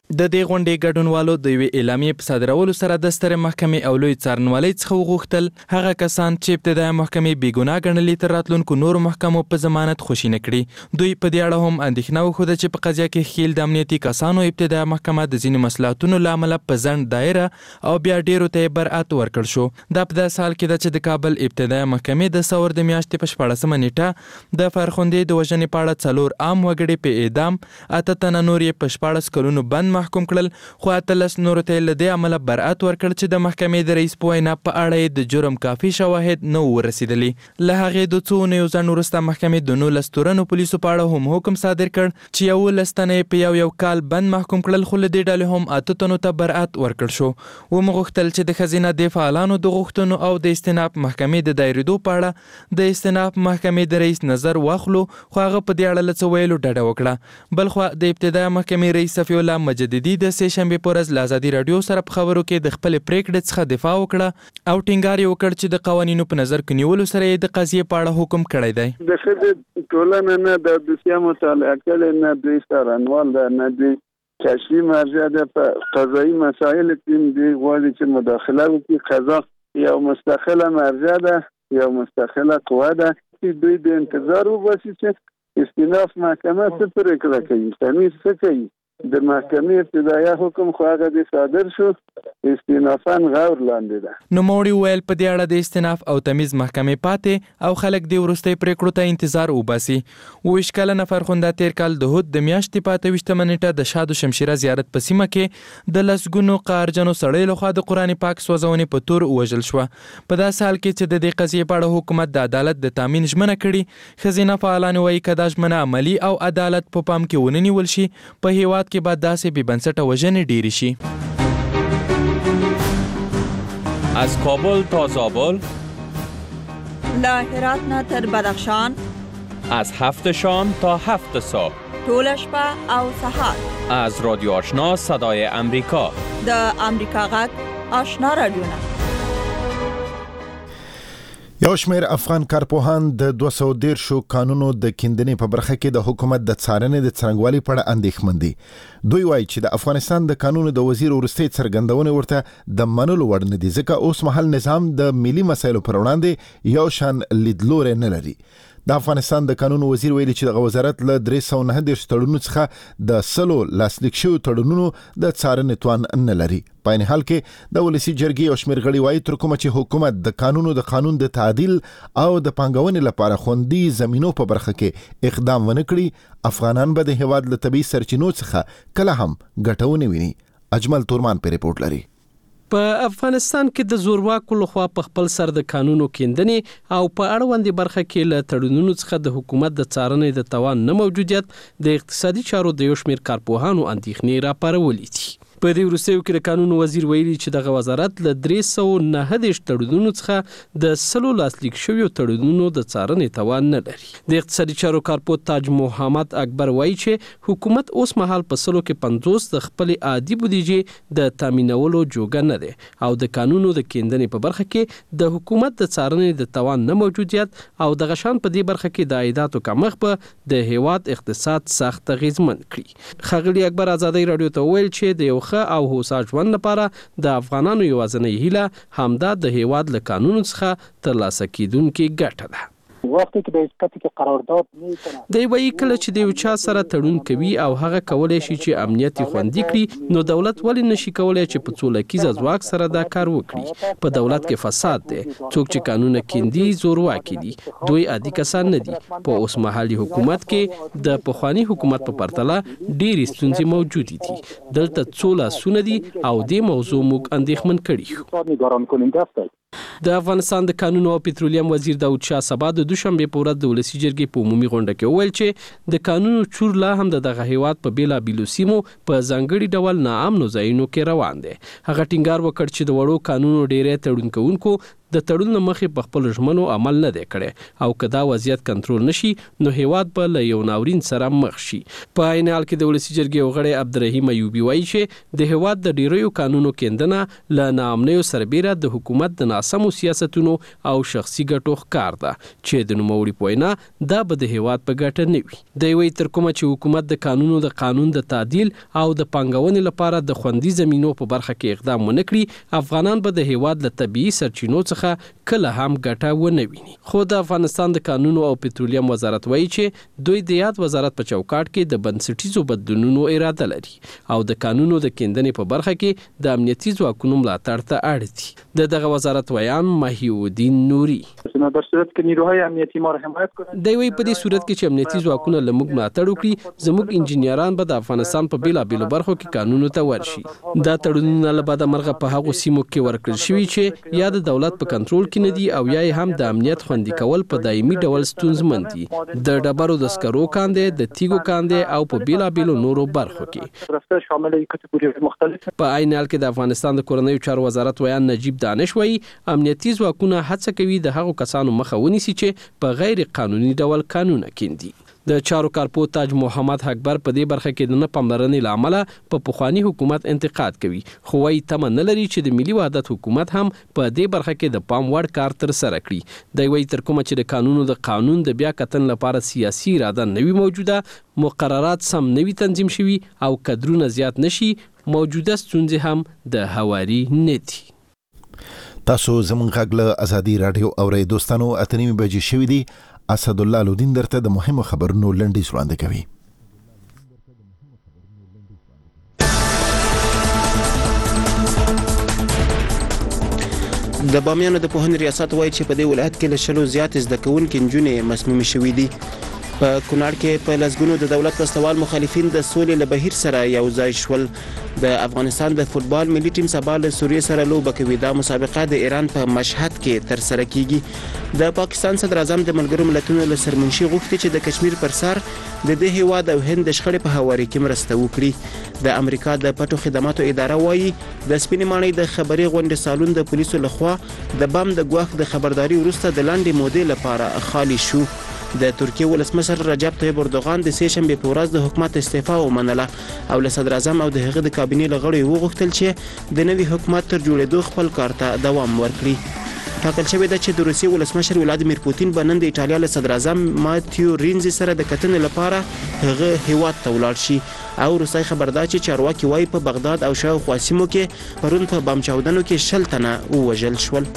Speaker 17: د دې غونډې ګډونوالو د یوې اعلامیې په صادرولو سره د سترې محکمې او لوی څارنوالۍ څخه وغوښتل هغه کسان چې ابتدایي محکمې بېګناه ګڼلي تر راتلونکو نورو محکمو په ضمانت خوشي نه کړي. دوی په دې اړه هم اندېښنه وښوده چې په قضیه کې ښکیل د امنیتي کسانو ابتدایي محکمه د ځینې مصلحتونو له امله په ځنډ دایره او بیا ډېرو ته یې برأت ورکړ شو. دا په داسې حال کې ده چې د کابل ابتدایي محکمې د سور د میاشتې په 14مه نیټه د فرخندې د وژنې په اړه 4 عام وګړي په اعدام، 8 تنه نور یې په 14 کلونو بند محکوم کړل، خو 18 نورو ته له دې عمله برأت ورکړ چې د محکمې د رئیس په وینا په اړه یې د جرم کافي شواهد نه ورسېدلي. له هغې د څو اونیو ځنډ وروسته محکمې د 19 تورنو پولیسو په اړه هم حکم صادر کړ چې 11 تنه یې په یو کال بند محکوم کړل، خو له دې ډلې هم 8 تنو ته برأت ورکړ شو. ومغوښتل چې د ښځینه دې فعالانو د غوښتنو او د استیناف محکمې د دایریدو په اړه د استیناف محکمې د رئیس نظر واخلو، خو هغه په دې اړه له څه ویلو ډډه وکړه. بلخوا د ابتدایي محکمې رئیس صفي الله مجددي د سې شنبې په ورځ له ازادي راډیو سره په خبرو کې د خپلې پریکړې څخه دفاع وکړه او ټینګار یې وکړ چې د قوانینو په نظر کې نیولو سره یې د قضیې په اړه حکم کړی دی.
Speaker 19: د ښځې ټولنه نه د دوسیه مطالعه کړې، نه دوی څارنوال ده، نه دوی کشفي مرجع ده. په قضایي مسایلو کې دوی غواړي چې مداخله وکړي. قضا یو مستقله مرجع ده، یو مستقله قوه ده چې دوی د انتظار وباسي چې استیناف محکمه څه پرېکړه کوي، تمیز څه کوي. د محکمې ابتدایي حکم خو هغه د صادر شو، استینافاً غور لاندې ده.
Speaker 17: نوموړي ویل په دې اړه د استیناف او تمیز محکمې پاتې او خلک د وروستۍ پریکړو ته انتظار وباسي. 22 کلنه فرخنده تیر کال د هود د میاشتې په 28مه نیټه د شاد شمشیره زیارت په سیمه کې د لسګونو قهرجنو سړیو لخوا د قرآن پاک سوځونې په تور ووژل شوه. په داسې حال کې چې د دې قضیې په اړه حکومت د عدالت د تامین ژمنه کړې، ښځینه فعالان وایي که دا ژمنه عملي او عدالت په پام کې ونه نیول شي، په هیواد کې بعد داسې بې بنسټه وژنې ډېرې شي.
Speaker 20: از کابل تا زابل،
Speaker 21: له هرات نه تر بدخشان،
Speaker 20: از 7 شام تا 7 صبح،
Speaker 21: طول شپه او سحر،
Speaker 20: از رادیو آشنا صدای امریکا،
Speaker 21: د امریکا غږ آشنا رادیو.
Speaker 2: یو شمېر افغان کارپوهان د 213 قانونو د کیندنې په برخه کې د حکومت د څارنې د څرنګوالي په اړه اندېښمن دي. دوی وایي چې د افغانستان د قانونو د وزیر وروستۍ څرګندونې ورته د منلو وړ نه دي، ځکه اوس مهال نظام د ملي مسایلو پر وړاندې یو شان لیدلوری نه لري. د افغانستان د قانونو وزیر ویلي چې د وزارت له 309 تړونونو څخه د 100 لاسلیک شویو تړونونو د څارنې توان نه لري. په عین حال کې د ولسي جرګې یو شمېر غړي وایي تر کومه چې حکومت د قانون د تعدیل او د پانګونې لپاره خوندي زمینو په برخه کې اقدام ونه کړي، افغانان به د هیواد له طبیعي سرچینو څخه کله هم ګټه ونه ویني. اجمل تورمان په ریپورت لري.
Speaker 22: په افغانستان کې د زورواکو لخوا په خپل سر د قانونو کیندنې او په اړوندې برخه کې له تړونونو څخه د حکومت د څارنې د توان نه موجودیت د اقتصادي چارو د یو شمېر کارپوهانو اندېښنې راپارولې دي. په دې وروستیو کې د قانون وزیر ویلي چې دغه وزارت له 309 تړونونو څخه د 100 لاسلیک شویو تړونونو د څارنې توان نه لري. د اقتصادي چارو کارپو تاج محمد اکبر وایي چې حکومت اوس مهال په 100 کې 50 د خپل عادي بودیجې د تامینولو جوګه نه دی او د قانونو د کیندنې په برخه کې د حکومت د څارنې د توان نه موجودیت او د غشان په دې برخه کې د عایداتو کمښت به د هیواد اقتصاد سخت اغیزمن کړي. ښاغلي اکبر ازادي راډیو ته ویل چې د یو او هوسا ژوند لپاره د افغانانو یوازینۍ هیله همدا د هیواد له قانونو څخه ترلاسه کیدونکې ګټه ده.
Speaker 23: وقتی که به حقیقت که قرارداد میکنه
Speaker 22: دی وایي کله چې د یو چا سره تړون کوي او هغه کولای شي چې امنیت خوندي کړي، نو دولت ولې نشي کولای چې په څو لکیزه ځواک سره دا کار وکړي؟ په دولت کې فساد دی، څوک چې قانون کیندي زورواکي دي، دوی عادي کسان نه دي. په اوس مهالي حکومت کې د پخوانی حکومت په پرتله ډېرې ستونزې موجودې دي. دلته څو لاسونه دي او دې موضوع موږ اندېښمن کړي. د افغانستان د قانونو او پټرولیم وزیر داود شاه سبا د دوشنبه په ورځ د ولسي جرګې په عمومي غونډه کې وویل چې د قانونو چور لا هم دغه هیواد په بیلابیلو سیمو په ځانګړي ډول ناامنو ځایونو کې روان دی. هغه ټینګار وکړ چې د وړو قانونو ډېری تړون کوونکو د تړون مخې په خپل ژمنو عمل نه دی کړی او که دا وضعیت کنټرول نشي نو هیواد به له یو ناورین سره مخ شي. په عین حال کې د ولسی جرګې غړی عبدالرحیم ایوبی وایي چې د هیواد د ډیریو قانونو کېندنه له ناامنیو سربیره د حکومت د ناسمو سیاستونو او شخصي ګټو ښکار ده چې د نوموړي په وینا دا به د هیواد په ګټه نه وي. دی وایي تر کومه چې حکومت د قانون د تعدیل او د پانګونې لپاره د خوندي زمینو په برخه کې اقدام ونه کړي افغانان به د هیواد له طبیعي سرچینو څخه کله هم ګټه ونه ویني. خو د افغانستان د قانونو او پټرولیم وزارت وایي چې دوی د یاد وزارت په چوکاټ کې د بنسټیزو بدلونونو اراده لري او د قانونو د کېندنې په برخه کې د امنیتي ځواکونو ملاتړ ته اړ دي. دغه وزارت ویان محی الدین نوري
Speaker 23: در صورت که نیروهای امنیتی ما را حمایت کنند
Speaker 22: دی وایي په دې صورت کې چې امنیتي ځواکونه له موږ ملاتړ وکړي زموږ انجینران به د افغانستان په بیلابیلو برخو کې قانونو ته ورشي. دا تړونونه له بعده مرغه په هغو سیمو کې ورکړل شوي چې یا د دولت په کنټرول کې نه دي او یا هم د امنیت خوندي کول په دایمي ډول ستونزمن دي. د ډبرو د سکرو کاندې د تیګو کاندې او په بیلابیلو نورو برخو کې
Speaker 23: شامل کټګوریو مختلف.
Speaker 22: په عین حال کې د افغانستان د کورنیو چارو وزارت ویان نجیب دانش وایي امنیتي ځواکونه هڅه کوي د هغو کسانو مخه ونیسي چې په غیر قانوني ډول قانونه کیندي. د چارو کارپو تاج محمد اکبر په دې برخه کې د نه پاملرنې له امله په پخوانی حکومت انتقاد کوي خو وايي تمه نه لري چې د ملي وحدت حکومت هم په دې برخه کې د پام وړ کار تر سره کړي. دی وايي تر کومه چې د قانون د بیا کتن لپاره سیاسي اراده نه وي موجوده مقررات سم نه وي تنظیم شوي او کدرونه زیات نشي موجوده ستونزې هم د هواري نه دي.
Speaker 2: تاسو زموږ غږ له ازادي رادیو اورئ دوستانو اتنیمې بجې شوې دي. اسد الله لودین درته د مهمو خبرونو لنډیز وړاندې کوي.
Speaker 3: د بامیانو د پوهنې ریاست وایي چې په دې ولایت کې له 100 زیات زده کوونکي نجونې مسمومې شوې دي. په کونړ کې په لسګونو د دولت وسلوال مخالفین د سولې له بهیر سره یو ځای شول. د افغانستان د فوتبال ملي ټیم سبا له سوریې سره لوبه کوي. دا مسابقه د ایران په مشهد کې تر سره کیږي. د پاکستان صدر اعظم د ملګرو ملتونو له سرمنشي غوښتي چې د کشمیر پر سر د دې هیواد او هند د شخړې په هواري کې مرسته وکړي. د امریکا د پټو خدماتو اداره وایي د سپینې ماڼۍ د خبري غونډې سالون د پولیسو لخوا د بم د ګواښ د خبرداري وروسته د لاندې مودې لپاره خالی شو. د ترکیه ولسمشر رجب طیب اردوغان د سه شنبه په ورځ د حکومت استعفا ومنله او له صدر اعظم او د هغه د کابینې لغړو وغوښتل چې د نوي حکومت تر جوړېدو خپل کار ته دوام ورکړي. ټاکل شوې ده چې د روسیې ولسمشر ولادیمیر پوتین به نن د ایټالیا له صدر اعظم ماتیو رینزي سره د کتنې لپاره هغه هیواد ته ولاړ شي. او روسي خبردار چې چارواکي وایي په بغداد او شاوخوا سیمو کې پرون په بم چاودنو کې 60 تنه ووژل شول.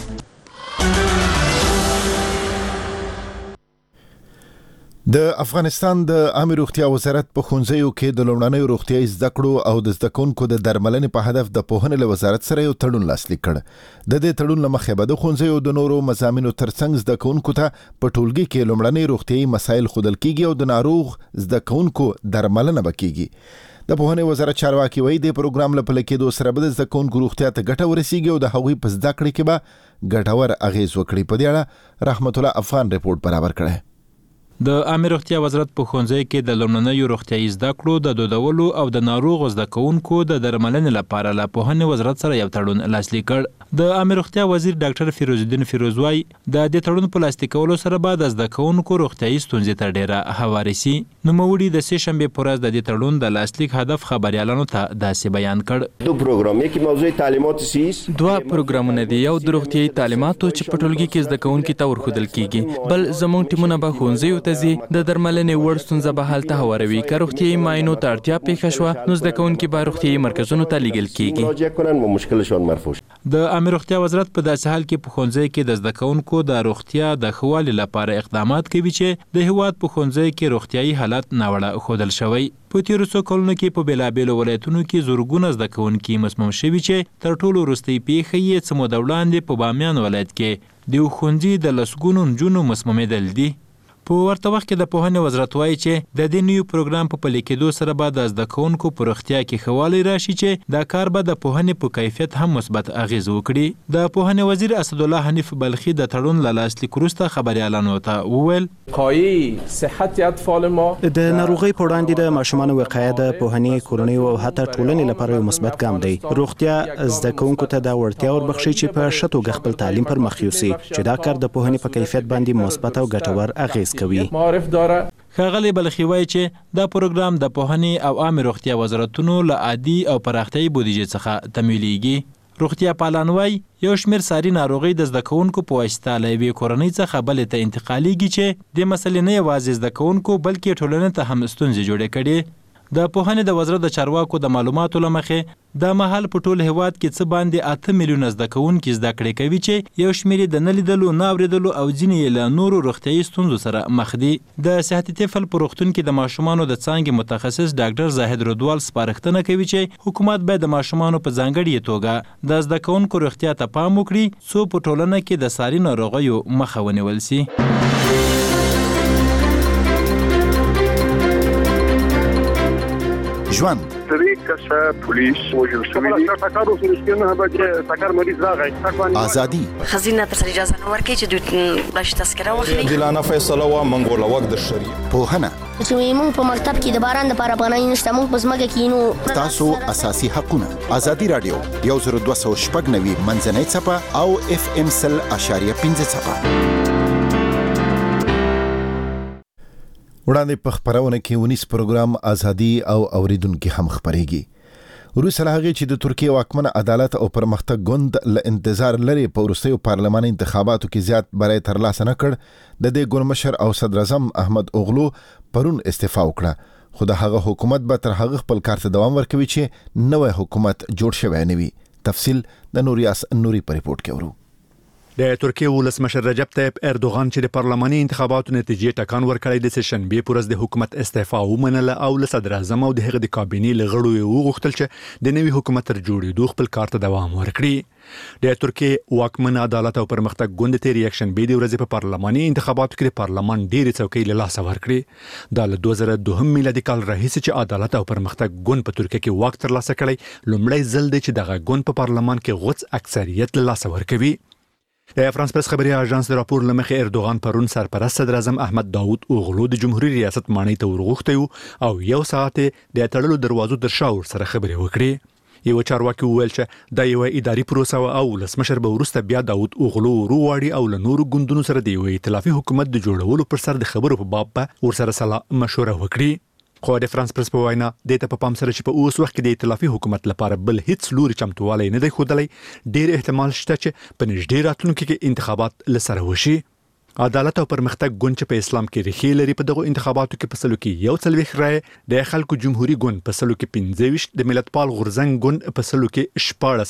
Speaker 2: د افغانستان د عامه روغتیا وزارت په ښوونځیو کې د لومړنیو روغتیايي زده کړو او د زده کوونکو د درملنې په هدف د پوهنې له وزارت سره یو تړون لاسلیک کړ. د دې تړون له مخې به د ښوونځیو د نورو مضامینو ترڅنګ زده کوونکو ته په ټولګي کې لومړني روغتیايي مسایل ښودل کیږي او د ناروغ زده کوونکو درملنه به کیږي. د پوهنې وزارت چارواکي وایي د پروګرام له پلي کېدو سره به د زده کوونکو روغتیا ته ګټه ورسیږي او د هغوی په زده کړې کې به ګټور اغېز وکړي. په دې اړه رحمت الله افغان رپورټ برابر کړی.
Speaker 14: د عامه روغتیا وزارت په ښوونځي کې د لومړنیو روغتیايي زده کړو د دودولو او د ناروغ زده کوونکو د درملنې لپاره له پوهنې وزارت سره یو تړون لاسلیک کړ. د عامه روغتیا وزیر ډاکټر فیروز الدین فیروزوای د دې تړون په لاسلیک کولو سره به د زده کوونکو روغتیايي ستونزې ته ډیره هواري سي. نوموړي د سه شنبه په ورځ د دې تړون د لاسلیک هدف خبريالانو ته داسې بیان کړ.
Speaker 4: دو پروګرام یکی موضوع تعلیمات سیس
Speaker 17: دوه پروګرامونه دي. یو د روغتیايي تعلیماتو چې په ټولګي کې زده کوونکو ته ورښودل کیږي. بل زموږ ټیمونه به ښوونځیو ته ځي د درملنې وړ ستونزه به هلته هواروي. که روغتیايي معاینو ته اړتیا پیښه شوه نو زده کوونکي به روغتیايي مرکزونو ته لیږل کیږي.
Speaker 14: د عامه روغتیا وزارت په داسې حال کې په ښوونځي کې د زده کوونکو د روغتیا د ښه والي لپاره اقدامات کوي چې د هیواد په ښوونځي کې روغتیايي حالت ناوړه ښودل شوی. په تیرو څو کلونو کې په بیلابیلو ولایتونو کې زورګونه زده کوونکي مسموم شوي چې تر ټولو وروستۍ پیښه یې څه موده وړاندې په بامیان ولایت کې د ښوونځي د لسګونو نجونو مسمومېدل دي.
Speaker 5: په ورته وخت کې د پوهنې وزارت وایي چې د دې نوي پروګرام په پلي کېدو سره به د زده کوونکو په روغتیا کې ښه والی راشي چې دا کار به د پوهنې په کیفیت هم مثبت اغیز وکړي. د پوهنې وزیر اسدالله حنیف بلخی د تړون له لاسلیک وروسته خبریالانو ته وویل
Speaker 6: پایه صحت اطفال ما
Speaker 8: د ناروغۍ په وړاندې د ماشومانو وقایه د پوهنې کورنۍ او حتی ټولنې لپاره یو مثبت ګام دی. روغتیا زده کوونکو ته دا وړتیا وربخښي چې په ښه توګه خپل تعلیم پر مخ یوسي چې دا کار د پوهنې په کیفیت باندې مثبت او ګټور اغیز کوي.
Speaker 5: ښاغلی بلخي وایي چې دا پروګرام د پوهنې او عامه روغتیا وزارتونو له عادي او پراختیایي بودیجې څخه تمویلیږي. روغتیا پالان وایي یو شمېر ساري ناروغۍ د زده کوونکو په واسطه له یوې کورنۍ څخه بلې ته انتقالیږي چې د مسلې نه یوازې زده کوونکو بلکې ټولنې ته هم ستونزې جوړې کړي. د پوهنې د وزارت د چارواکو د معلوماتو له مخې دا مهال په ټول هیواد کې څه باندې 8 میلیونه زده کوونکي زده کړې کوي چې یو شمېر د نه لیدلو، نه اورېدلو او ځینې له نورو روغتیایي ستونزو سره مخ دي. د صحتي طفل په روغتون کې د ماشومانو د څانګې متخصص ډاکټر زاهد رودوال سپارښتنه کوي چې حکومت باید د ماشومانو په ځانګړې توګه د زده کوونکو روغتیا ته پام وکړي څو په ټولنه کې د ساري ناروغیو مخه ونیول شي.
Speaker 2: ژوند ازادي
Speaker 24: خزینه تر اجازه نه ورکړي چې دوی بلش تذکره واخلي.
Speaker 25: دلانه فیصله وا منګول وګ د شریعه
Speaker 2: پوهنه
Speaker 26: چې موږ په مکتب کې د باران لپاره پناه نشته، موږ په ځمکه کې نو
Speaker 2: تاسو اساسي حقونه. ازادي رادیو 102.9 منځنۍ څپه او FM 100.5 څپه. وړاندې په خبرونه کې ونیس پروګرام ازادي او اوریدونکو هم خبرېږي. وروسته له هغې چې د ترکیې واکمن عدالت او پرمختګ ګوند له انتظار لري په وروستیو پارلماني انتخاباتو کې زیات بری ترلاسه نه کړ، د دې ګوند مشر او صدر اعظم احمد اوغلو پرون استعفا وکړه، خو د هغه حکومت به تر هغه خپل کار ته دوام ورکوي چې نوې حکومت جوړ شوی نه وي. تفصیل د نوریاس نوري په ریپورت کې ورو.
Speaker 7: د ترکیې ولسمشر رجب طیب اردوغان چې د پارلماني انتخاباتو نتیجې ټکان ورکړی د سشنبه پر ورځ د حکومت استعفا ومنله او له صدر اعظم او د هغه د کابینې لغړو یو غوښتل چې د نوي حکومت تر جوړېدو خپل کار ته دوام ورکړي. د ترکیې واکمن عدالت او پرمختګ ګوند ته ریاکشن به د ورځې په پارلماني انتخاباتو کې د پارلمان ډېری څوکۍ له لاسه ورکړي. د 2002 میلادي کال راهیسې چې عدالت او پرمختګ ګوند په ترکیه کې واک ترلاسه کړی، لومړی ځل دی چې دغه ګوند په پارلمان کې غوڅ اکثریت له لاسه ورکوي. د فرانس پرس خبري اژانس د راپور لمخې اردوغان پرون سرپرست صدر اعظم احمد داوود اوغلو د جمهوریت ریاست مانۍ ته ورغوښتي او یو ساعت د تړلو دروازو در شاور سره خبري وکړي. یو چارواکي وویل چې دا یو اداري پروسه او ولسمشر به وروسته بیا داوود اوغلو وروړي او له نورو ګوندونو سره د یو ائتلافي حکومت د جوړولو پر سر د خبرو په باب ورسره سلا مشوره وکړي. خو د فرانس پرس په وینا د ته په پام سره چې په اوس وخت کې د ائتلافي حکومت لپاره بل هیڅ لوري چمتوالی نه دی ښودلی، ډېر احتمال شته چې په نږدې راتلونکي کې انتخابات لسره وشي. عدالت او پرمختګ ګوند چې په اسلام کې ریښې لري په دغه انتخاباتو کې په سلو کې 1 رای، د خلکو جمهوریت ګوند په سلو کې 25، د ملتپال غورځنګ ګوند په سلو کې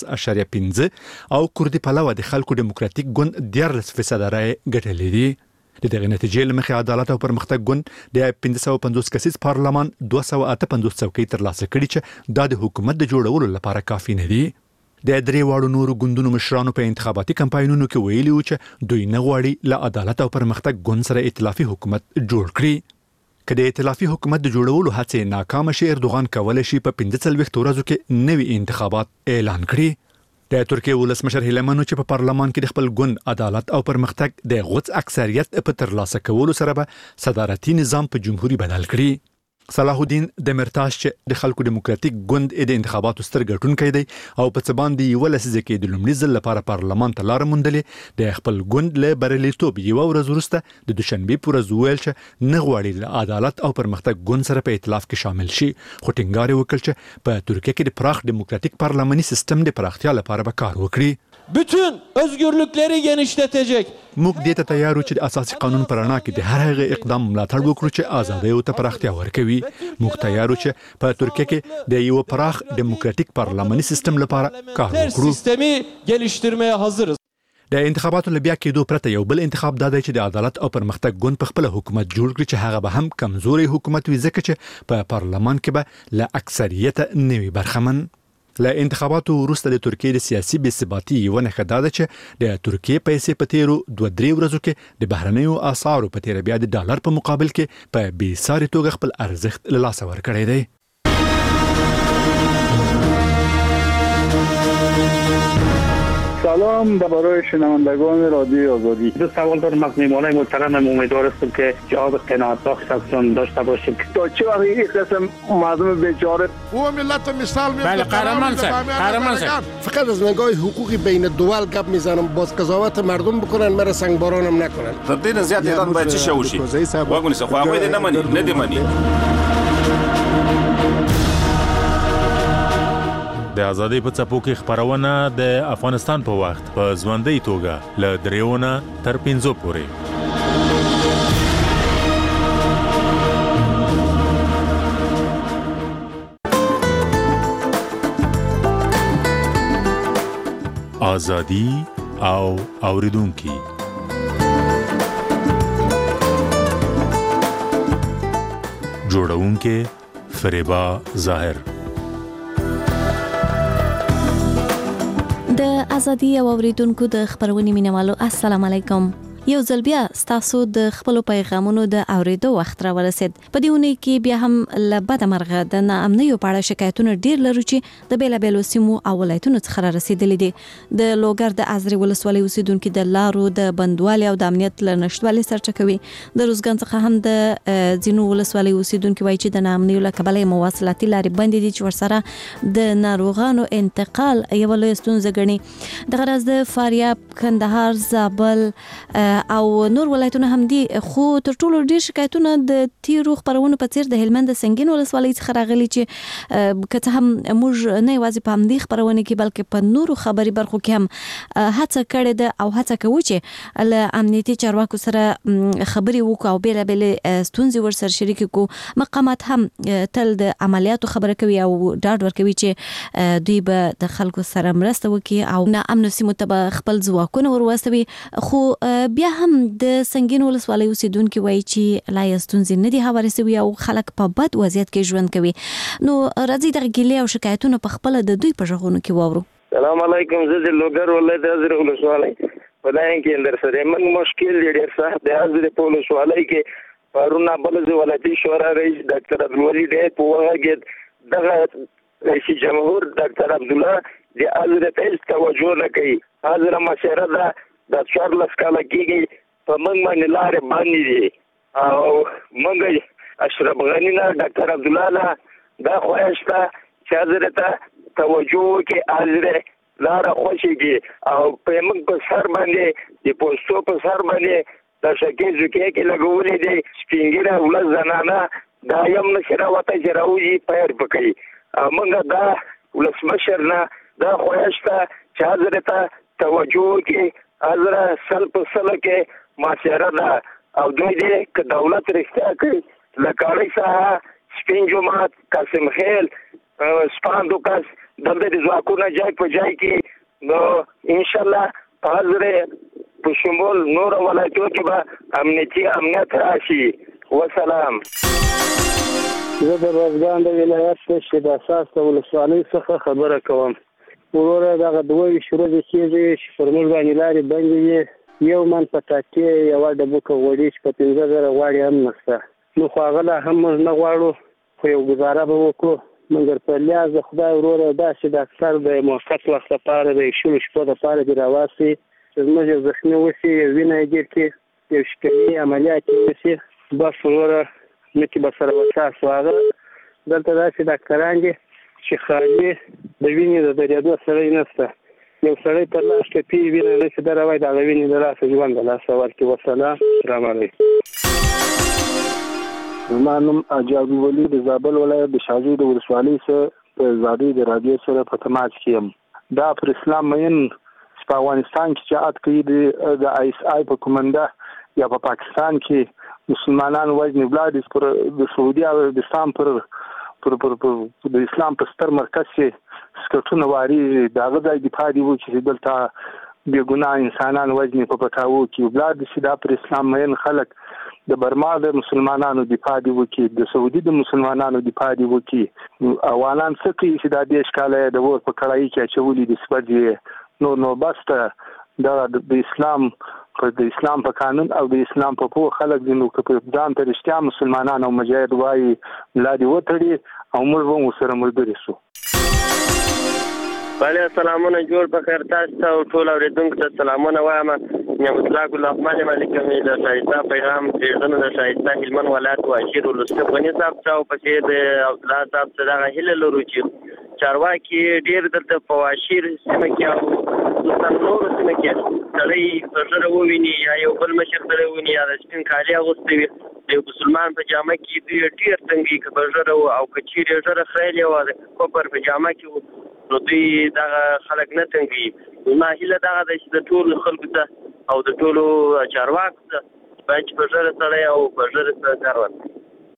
Speaker 7: 14.5 او کردي پلوه د خلکو دیموکراتیک ګوند 14% رای ګټلې دي. د دغه نتیجې لمخې عدالت او پرمختګ ګوند د 550 کسیز پارلمان 258 څوکۍ ترلاسه کړي چې دا د حکومت د جوړولو لپاره کافي نه دي. د درې واړو نورو ګوندونو مشرانو په انتخاباتي کمپاینونو کې ویلي و چې دوی نه غواړي له عدالت او پرمختګ ګوند سره ائتلافي حکومت جوړ کړي. که د ائتلافي حکومت د جوړولو هڅې ناکام شي، اردوغان کولی شي په 45 ورځو کې نوي انتخابات اعلان کړي. د ترکیې ولسمشر هیلمنو چې په پارلمان کې د خپل ګوند عدالت او پرمختګ د غوڅ اکثریت په ترلاسه کولو سره به صدارتي نظام په جمهوریت بدل کړي. صلاح الدین دمرتاش چې د خلکو دیموکراتیک ګوند د انتخاباتو ستر ګټونکی دی او په څه باندې یو لسیزه کې د لومړي ځل لپاره پارلمان ته لار موندلې، د خپل ګوند له بریالیتوب یو ورځ وروسته د دوشنبه پر ورځ ویل چې نه غواړي له عدالت او پرمختګ ګوند سره په ائتلاف کې شامل شي، خو ټینګار وکړ چې په ترکیه کې د پراخ دیموکراتیک پارلماني سیستم د پراختیا لپاره به کار وکړي.
Speaker 6: bütün özgürlükleri genişletecek.
Speaker 7: موږ دې ته تیار یو چې د اساسي قانون پر رڼا کې د هر هغه اقدام ملاتړ وکړو چې ازادي او ته پراختیا ورکوي. موږ تیار یو چې په ترکیه کې د یو پراخ دیموکراتیک پارلماني سیستم لپاره کار وکړو.
Speaker 6: sistemi geliştirmeye hazırız.
Speaker 7: د انتخاباتو لبیا کېدو پرته یو بل انتخاب دا دی چې د عدالت او پرمختګ ګوند په خپل حکومت جوړ کړي چې هغه به هم کمزوري حکومت وي، ځکه چې په پارلمان کې به له اکثریت نوي برخمن. له انتخاباتو وروسته د ترکیې د سیاسي بې ثباتي یوه نښه دا ده چې د ترکیې پیسې په تیرو 2-3 ورځو کې د بهرنیو اسعارو په تیره بیا د ډالر په مقابل کې په بې ساري توګه خپل ارزښت له لاسه ورکړی دی.
Speaker 23: سلام برای شنوندگان رادیو آزادی.
Speaker 1: دو سوال دارم از میهمانان محترمم. امیدوار هستم که جواب قناعت بخش داشته باشیم.
Speaker 19: تا چه وقت این قسم مردم بیچاره
Speaker 9: او ملت مثال میزنه.
Speaker 10: بله قهرمان صاحب فقط از نگاه حقوقی بین الدول گپ میزنم، باز قضاوت مردم بکنن، مرا سنگبارانم نکنن.
Speaker 11: تر دې نه زیات ایران باید چی شوشي واګونی څه خو هغه دې نه مني نه دی مني.
Speaker 14: د ازادۍ په څپو کې خبرونه د افغانستان په وخت په ژوندۍ توګه له 3 تر 5 پورې. ازادي او اوریدونکو جوړونکو فریبا ظاهر.
Speaker 12: د ازادي او اوریدونکو د خبرونې مینوالو السلام علیکم. یو ځل بیا ستاسو د خپل پیغامونو د اوریدو وخت را ورسید. په دې ونې کې بیا هم لبد مرغه د ناامنیو په اړه شکایتونه ډیر لري چې د بیلابیلو سیمو او ولایتونو څخه رسیدلي دي. د لوګر د ازري ولسوالۍ اوسیدونکو د لارو د بندوالي او د امنیت له نشټوالي سرچه کوي. د روزګان څخه هم د ځینو ولسوالۍ اوسیدونکو وایي چې د ناامنیو له کبله مواصلاتي لارې بندې دي چې ورسره د ناروغانو انتقال یو لوی ستونزه ګڼي. د غرض د فاریاب، کندهار، زابل او نور ولایتونه هم دي، خو تر ټولو ډیر شکایتونه د تیرو خبرونو په څیر د هلمند د سنگین ولسوالۍ څخه راغلي چې کته هم موږ نه یوازې په همدې خبرونه کې بلکې په نورو خبري برخو کې هم هڅه کړې ده او هڅه کوي چې له امنیتي چارواکو سره خبري وکړو او بیلابیل ستونزې ورسره شریک کړو. مقامات هم تل د عملیاتو خبره کوي او ډاډ ورکوي چې دوی به د خلکو سره مرسته وکړي او نه امن سیمو ته خپل ځواکونه ورواستوي. خو بیا هم د سنگین ولسوالۍ اوسیدونکو وایي چې لا یې ستونزې نه دي هوارې سوي او خلک په بد وضعیت کې ژوند کوي. نو راځي دغه ګیلې او شکایتونه په خپله د دوی په غوږونو کې واورو.
Speaker 13: سلام علیکم. زه د لوګر ولایت ازرې ولسوالۍ په داین کې اندر سره موږ مشکل ډېر سخت د ازرې په ولسوالۍ کې پرونه بل ولایتي شورا رئیس ډاکټر عبدالولي ډېر په وغه کې دغه رئیس جمهور ډاکټر عبدالله د ازرې ته توجه نه کوي. ازرې مشره ده د 14 کاله کېږي په موږ باندې لارې باندې دي او موږ اشرف غني نه ډاکټر عبدالله نه دا خواهش ته چې حضرت توجه وکړي حضرت لاره خوشېږي او په موږ په سر باندې د پوستو په سر باندې د شکې زکې کې لګولې دي سپینګیره ولس زنانه دا یم نشي راوته چې راوځي پیر پکوي. موږ دا ولسمشر نه دا خواهش ته چې حضرت توجه وکړي. حضرت سل په سل کې معاشره ده او دوی دې که دولت رښتیا کوي لکاړی ساحه سپین جومات قاسم خیل سپاندو کس دلته د ځواکونه ځای په ځای کې نو انشاءالله حضرت په شمول نور ولایتونو کې به امنیت راشي. وسلام.
Speaker 23: زه د روزګان د ولایت د اساس د ولسوالۍ څخه خبره کوم. وروره دغه 2 ورځې کېږي چې پر موږ باندې لارې بندې دي. یو من په ټاکې یوه ډبوکه غوړي چې په 15,000 غواړي هم نشته. نو خو هغه لا هم موږ نه غواړو خو یو ګزاره به وکړو مګر په لیاز د خدای وروره داسې د اکثر د موقت وخت لپاره د 100 شپو دپاره دې راواسي چې زموږ یو زخمي وشي یو وینه یې ګیر کړي یو شکلي عملیات یې وشي بس وروره نکې به سره وساسو. هغه دلته داسې ډاکټران دي چې خالي د وینې د درېدو سړی نشته. یو سړی پر لاس ټپي وینه نشي دروای د هغه وینې د لاسه ژوند د لاسه ورکړي. وسلام. السلام علیکم.
Speaker 27: زما نوم حاجي ولي د زابل ولایت د شاجوی د ولسوالۍ څخه په ازادۍ د رادیو سره په تماس کې یم. دا پر اسلام مین په افغانستان کې چې عاد کوي د آی اس آی په کومنده یا په پاکستان کې مسلمانان وزن بلاد پر د سعودي او د اسلام پر د اسلام په ستر مرکز کې سکټونه واري دغه ځای دفاع دی و چې دلته بې ګناه انسانان وزن په پټاو کې بلاد چې دا پر اسلام مین خلک د برما د مسلمانانو دفاع دی وکي، د سعودي د مسلمانانو دفاع دی وکي. اوالان څه کوي چې د دې ښکاله د ور په کړای کې اچولي د سپږی نو بس د اسلام په قانون او د اسلام په پوه خلک دي، نو که ځان ته رښتیا مسلمانان او مجاهد وایي ملا دې وتړي او موږ به ورسره ملګري شو.
Speaker 3: بله سلامونه جوړ په خیر، تاسو ته او ټول اورېدونکو ته سلامونه وایم. نعمت الله ګل رحمان مالک مې د شایسته پیغام پیژنه د شایسته هلمند ولایت واشیر ولسته غنی صاحب څاو پکې د اولاد صاحب څخه هله لرو چې چارواکي ډېر د فواشیر سیمه کې او د نور سیمه کې تلې سره وویني یا یو بل مشر سره وویني یا د سپین کالي اغوستي وي د مسلمان په جامه کې دوی ډېر تنګي کبرجره او کچيري جره خیلی و د کوپر په جامه کې نو دوی دا خلک نه تنګي. ما هیله دا د ټول خلکو ته او د ټولو چارواکو ته باید چې په ژره سړی او په ژره سره کار وکړي.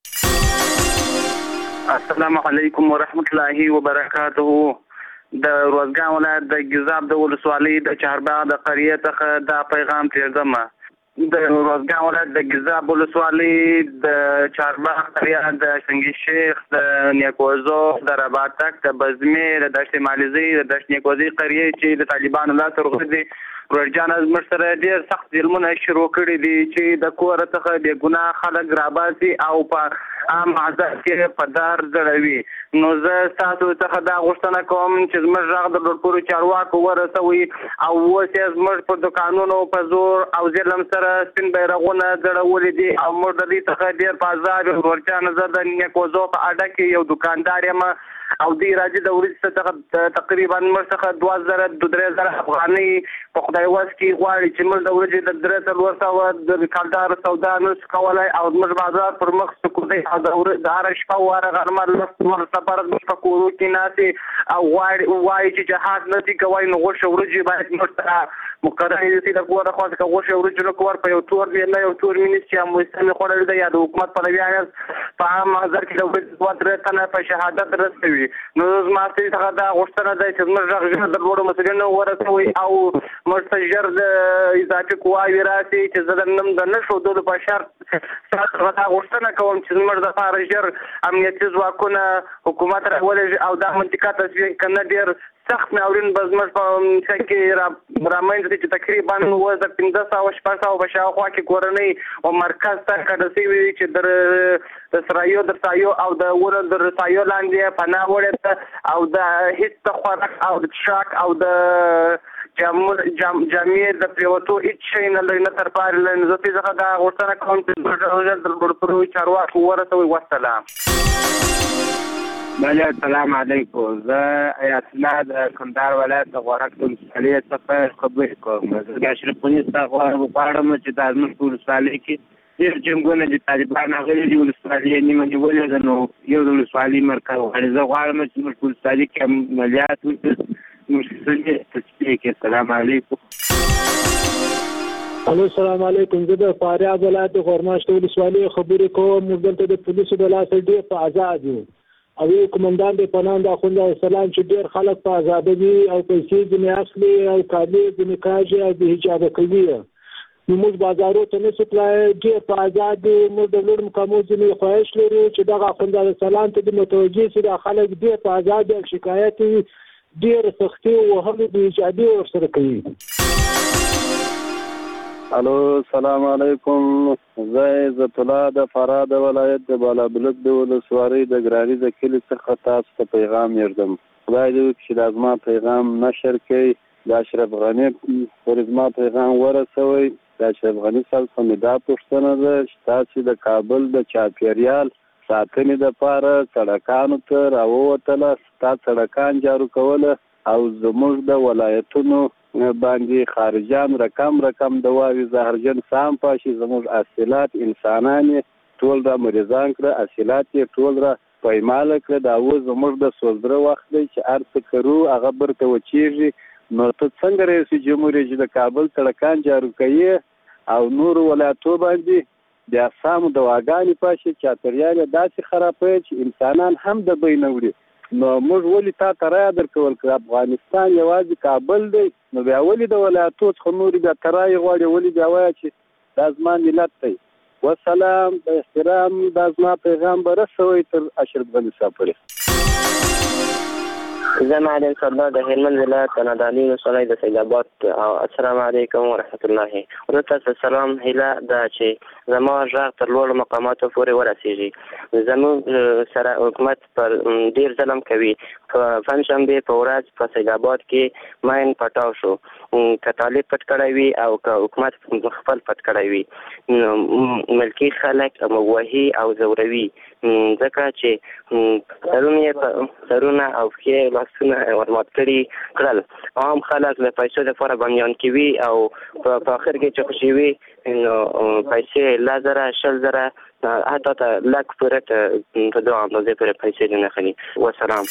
Speaker 1: السلام علیکم ورحمت الله وبرکاته. د روزګان ولایت د ګیزاب د ولسوالۍ د چهارباغ د قریه څخه دا پیغام تیرزم. د روزګان ولایت د ګیزاب ولسوالۍ د چهارباغ قریه د شنګي شیخ د نیکوزو د رباطک د بزمیر د دشت مالیزي د دشت نیکوزي قریه چې د طالبانو لا ترغه دي ورجان از مرسره ډیر سخت ظلمونه شروع کړي دي چې د کور څخه د ګناه خلک راباسي او په عام حاضر کې پدار زړوي. نو زه تاسو څخه دا غوښتنه کوم چې زموږ غږ د ډورپورو چارواکو ورسوي او اوس یې زموږ په دوکانونو په زور او ظلم سره سپین بیرغونه ځړولي دي او موږ د دې څخه ډیر په عذاب ورجان زه د نیکوزو په اډه کې یو دکاندار یم او دی راځي د ورسته څخه تقریبا موږ څخه 2000 افغانۍ په خدای واس کې غواړي چې موږ د ورځې د درته ورسره د کالدار سودا نو کولای او موږ بازار پر مخ سکوتي او د هر شپه واره غرمه لور سفر د پکورو کې ناسي او وایي چې جهاد نه دي کوي نو غوښه ورځي باید موږ مقرره دي د کوره خاصه غوښه ورځي نو کور په یو تور دی نه یو تور مینیسټ یا مستمع خورل دی یا د حکومت په لویان په عام حاضر کې د ورځې درته په شهادت رسوي. نو زما څخه دا غوښتنه ده چې موږ غږ د لوړو مسؤلینو ورسوي او مستجر د اضافي قواوی راسي چې زه نن د نشو د بشر څخه دا غوښتنه کوم چې موږ د فارجر امنیتي ځواکونه حکومت راولې او د منطقه تصویر کنه ډیر سخت ناورین بزمر په کې رامنځ دي چې تقریبا وزن 1500 په شاوخوا کې کورنۍ او مرکز ته کډسي وي چې د سرایو او د ور د رسایو لاندې پناه وړي او د هیڅ خوراک او د شاک او د جامعې د پریوتو هیڅ شي نه لري نه تر پاره لنه زه څنګه دا غوښتنه کوم چې د ډورپورو چارواکو ورسوي. والسلام.
Speaker 15: بله السلام علیکم. زه ایت الله د کندهار ولایت د غورک ولسوالۍ څخه خبرې کوم. زه اشرف غني څخه غواړم چې د زموږ ولسوالۍ کې ډېر جنګونه د طالبان غلي دي ولسوالۍ نیمه نیولې ده نو یو د ولسوالۍ مرکز غواړي. زه غواړم چې زموږ ولسوالۍ کې عملیات وکړي. السلام علیکم.
Speaker 16: الو السلام علیکم. زه د فاریاب ولایت د غورماشت ولسوالۍ خبرې کوم. موږ دلته د پولیسو د لاسه ډېر په آزاد یو او یو کمانډان د پنان د اخوند السلام چې ډېر خلک په آزاد دي او پیسې ځنې اخلي او کالي ځنې کاږي او د حجاب کوي. نو موږ بازارو ته نه سپلای ډېر په آزاد دي. موږ د لوړ مقامو ځنې خواهش لرو چې دغه اخوند السلام ته د متوجه سي د خلک ډېر په آزاد او شکایت ډېر سختي او هم د حجابي ورسره کوي.
Speaker 19: الو السلام علیکم. زه عزت الله د فراه ولایت د بالابلوک د ولسوالۍ د ګراني د کلي څخه تاسو ته پیغام یردم. خدای دې وکړي چې د زما پیغام نشر کړي. د اشرف غني پر زما پیغام ورسوي. د اشرف غني صاحب څخه دا پوښتنه ده چې تاسو د کابل د چاپیریال ساتنې لپاره سړکانو ته راووتله، تاسو سړکان جارو کوله او زموږ د ولایتونو باندې خارجان رقم دواوی زهرجن سام پاشي زموږ اصلات انسانان ټول را مریضان کړه، اصلات ټول را پایمال کړه. دا و زموږ د سوزره وخت دی چې ارڅ کرو هغه برته وچیږي. نو ته څنګه رئیس جمهور چې د کابل سړکان جارو کوي او نور ولایتو باندې د اسامو دواګانې پاشي چاپیریال داسې خرابوي چې انسانان هم د بین وړي. نو موږ ولې تا ته رایه درکول کړه افغانستان یوازې کابل دی نو بیا ولې د ولایتو څخه نورې بیا ته رایې غواړې؟ ولې بیا وایه چې دا زما ملت دی؟
Speaker 23: والسلام په احترام د زما پیغام برسوي تر اشرف غني صاحب پورې.
Speaker 3: زه معلم سردار د هلمند ولایت نادعلي ولسوالۍ د سیدآباد. السلام علیکم ورحمت الله. ورته سلام هیله ده چې زما غږ تر لوړو مقاماتو پورې ورسیږي. زموږ سره حکومت پر ډیر ظلم کوي. په پنجشنبې په ورځ په سیدآباد کې ماین پټاو شو. که طالب پټ کړی وي او که حکومت خپل پټ کړی وي، ملکي خلک موهي او زوروي، ځکه چې سرونه او پښې لاسونه ورمات کړل. عام خلک له پیسو لپاره بندیان کوي او په آخر کې چې خوشي وي پیسې 10,000 حتی ته لک پورې په دوه اندازې پورې پیسې نه خلي. والسلام.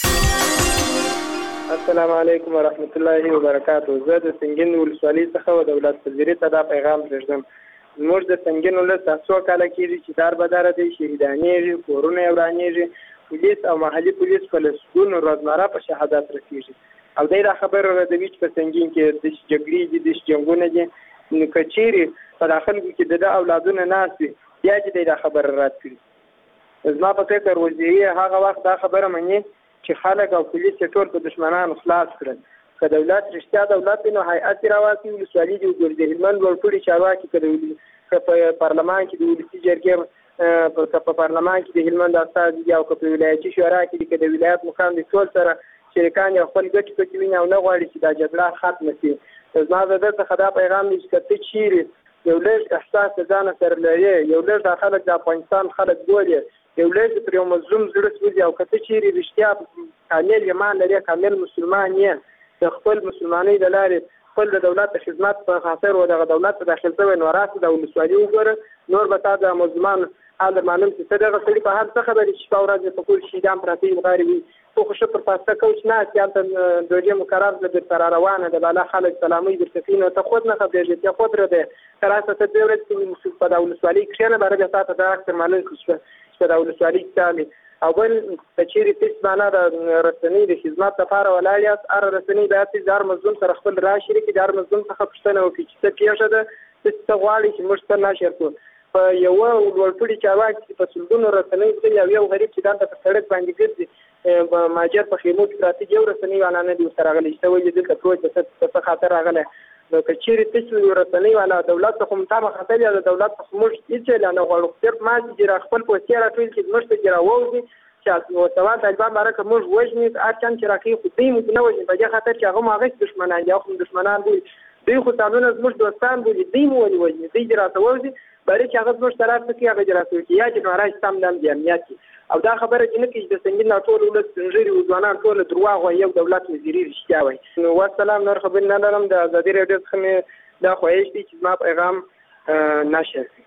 Speaker 4: السلام علیکم ورحمت الله وبرکاته. زه د سنگین ولسوالۍ څخه و دولت وزیري ته دا پیغام پرېږدم. موږ د سنگین ولس 700 کاله کېږي چې دار بداره دی، شهیدانېږي، کورونه یې ورانېږي، پولیس او محلي پولیس په لسګونو روزمره په شهادت رسېږي. او دی دا خبر ردوي چې په سنگین کې د جګړې دي، د جنګونه دي. نو که چیرې په داخلو کې د ده اولادونه ناست وي، بیا چې دی دا خبر رد کړي. زما په فکر وزیري هغه وخت دا خبره مني چې خلک او پولیس یې ټول په دشمنانو خلاص کړل. که دولت رښتیا دولت وي نو هیئت یې راواسي، ولسوالي دې وګوري، د هلمند لوړپوړي چارواکي که په پارلمان کې د ولسي جرګې په پارلمان کې د هلمند استازي دي او که په ولایتي شورا کې دي، که د ولایت مقام دي، ټول سره شریکان یو خپل ګټې پکې ویني او نه غواړي چې دا جګړه ختمه شي. زما د ده څخه دا پیغام دی چې که ته چیرې یو لږ احساس د ځانه سره لرې، یو لږ دا خلک د افغانستان خلک ګوري، یو لږ پر یو مظلوم زړه سوځي، او که ته چیرې رښتیا کامل ایمان لرې، کامل مسلمان یې، د خپل مسلمانۍ د لارې خپل د دولت د خدمت په خاطر و دغه دولت ته داخل شوی، نو راسه د ولسوالي وګوره، نور به تا د مظلومان حال در معلوم چې ته دغه سړي په حال څه خبرې چې شپه ورځ په کور شهیدان پراته وي، غارې وي، خو ښه پر پاسته کوچ ناست یې، هلته دوجې مقرر ده درته را روانه ده، بالا خلک سلامۍ درته کوي، نو ته خود نه خبرېږې، ته خود رده که راسه ته دوې ورځې په دا ولسوالۍ کښېنه، باره بیا تا ته دا اکثر معلوم کړو چې په دا ولسوالۍ کې چالي. او بل که چیرې تاسو معنا د رسنۍ د خدمت لپاره ولاړ یاست، هره رسنۍ باید چې د هر مظلوم سره خپل رایه شریکي، د هر مظلوم څخه پوښتنه وکړي چې څه پېښه ده، ته څه غواړې چې موږ څه نشر کړو. په یوه لوړپوړي چارواکي چې په سلګونو رسنۍ ځي او یو غریب چې دلته په سړک باندې ګرځي، مهاجر په خیمو کې پراته دي، یو رسنۍ والا نه دي ورته راغلی چې ته ولې دلته پروت د څه خاطر راغلی. نو که چیرې تاسو رسنۍ والا دولت څخه مطابق خطر یا د دولت څخه موږ هېڅ نه غواړو، صرف ما چې را خپل پوستې راټول کړي موږ ته چې راووځي چې سوال طالبان باره که موږ وژني، هر چند چې راکوي خو دوی موږ نه وژني، په دې خاطر چې هغه مو هغسې دښمنان دي، هغه خو دښمنان بولي، دوی خو ځانونه زموږ دوستان بولي، دوی مو ولې وژني، دوی چې راته ووځي بارې چې هغه زموږ سره څه کوي، هغه چې راته وکړي، یا چې ناراض سم دم د امنیت کې. او دا خبره چې نه کوي چې د سنګین او ټول ولس سپین ږیري ځوانان ټول درواغ وایي، یو دولت وزیري رښتیا وایي. نو والسلام، نور خبرې نه لرم. د ازادي راډیو څخه مې دا خواهش دی چې زما پیغام نشر شي.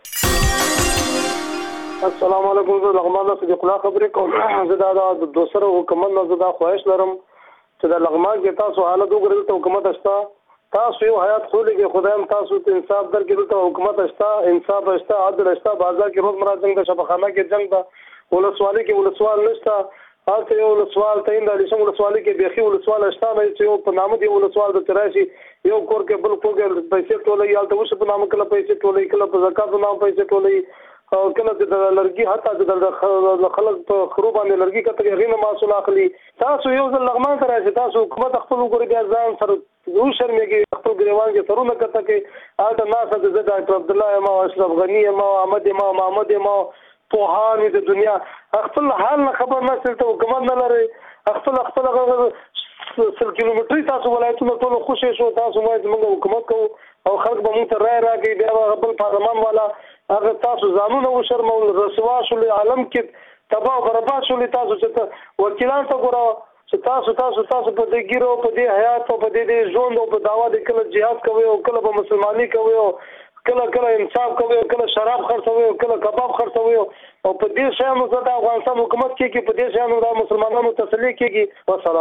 Speaker 8: السلام علیکم. زه لغمان نه صدیق الله خبرې کوم. زه دا د دوسر حکومت نه زه دا خواهش لرم چې د لغمان کې تاسو حالت وګورئ، دلته حکومت شته، تاسو یو حیات خولېږئ، خدای هم تاسو ته انصاف درکړي، دلته حکومت شته، انصاف شته، عدل شته، بازار کې روزمره جنګ ده، شفاخانه کې جنګ ده، ولسوالۍ کې ولسوال نشته، هلته یو ولسوال تعین د لیشم ولسوالۍ کې بیخي ولسوال شته نه چې یو په نامه دی ولسوال درته راشي، یو کور کې بل کور کې پیسې ټولوي، هلته اوس په نامه کله پیسې ټولوي، کله په زکات په نامه پیسې ټولوي، او کله د لرګي حتی د خلک په خرو باندې لرګي کته هغې نه محصول اخلي. تاسو یو ځل لغمان ته راشئ، تاسو حکومت خپل وګورئ، بیا ځان سره وشرمېږئ، خپل ګریوان کې سرونه کته کوي، هلته ناسته ده، زه ډاکټر عبدالله یم او اشرف غني یم او احمد یم او محمد یم او پوهان د دنیا، خپل حال نه خبر نه، دلته حکومت نه لرئ، خپل 100 کیلومتري تاسو ولایتونه ټول خوشې شو، تاسو وایئ چې موږ حکومت کوو او خلک به موږ ته رایه راکوي، بیا به بل پارلمان والا هغه تاسو ځانونه وشرمول، رسوا شولې، عالم کې تباه او برباد شولې، تاسو چې وکیلان ته ګوره چې تاسو په دې ګیرو، په دې حیات او په دې ژوند او په دعوا د کله جهاد کوي او کله به مسلمانۍ کوي او کله انصاف کوي او کله شراب خرڅوي او کله کباب خرڅوي، او په دې شیانو سره د افغانستان حکومت کېږي، په دې شیانو د مسلمانانو تسلي کېږي. والسلام.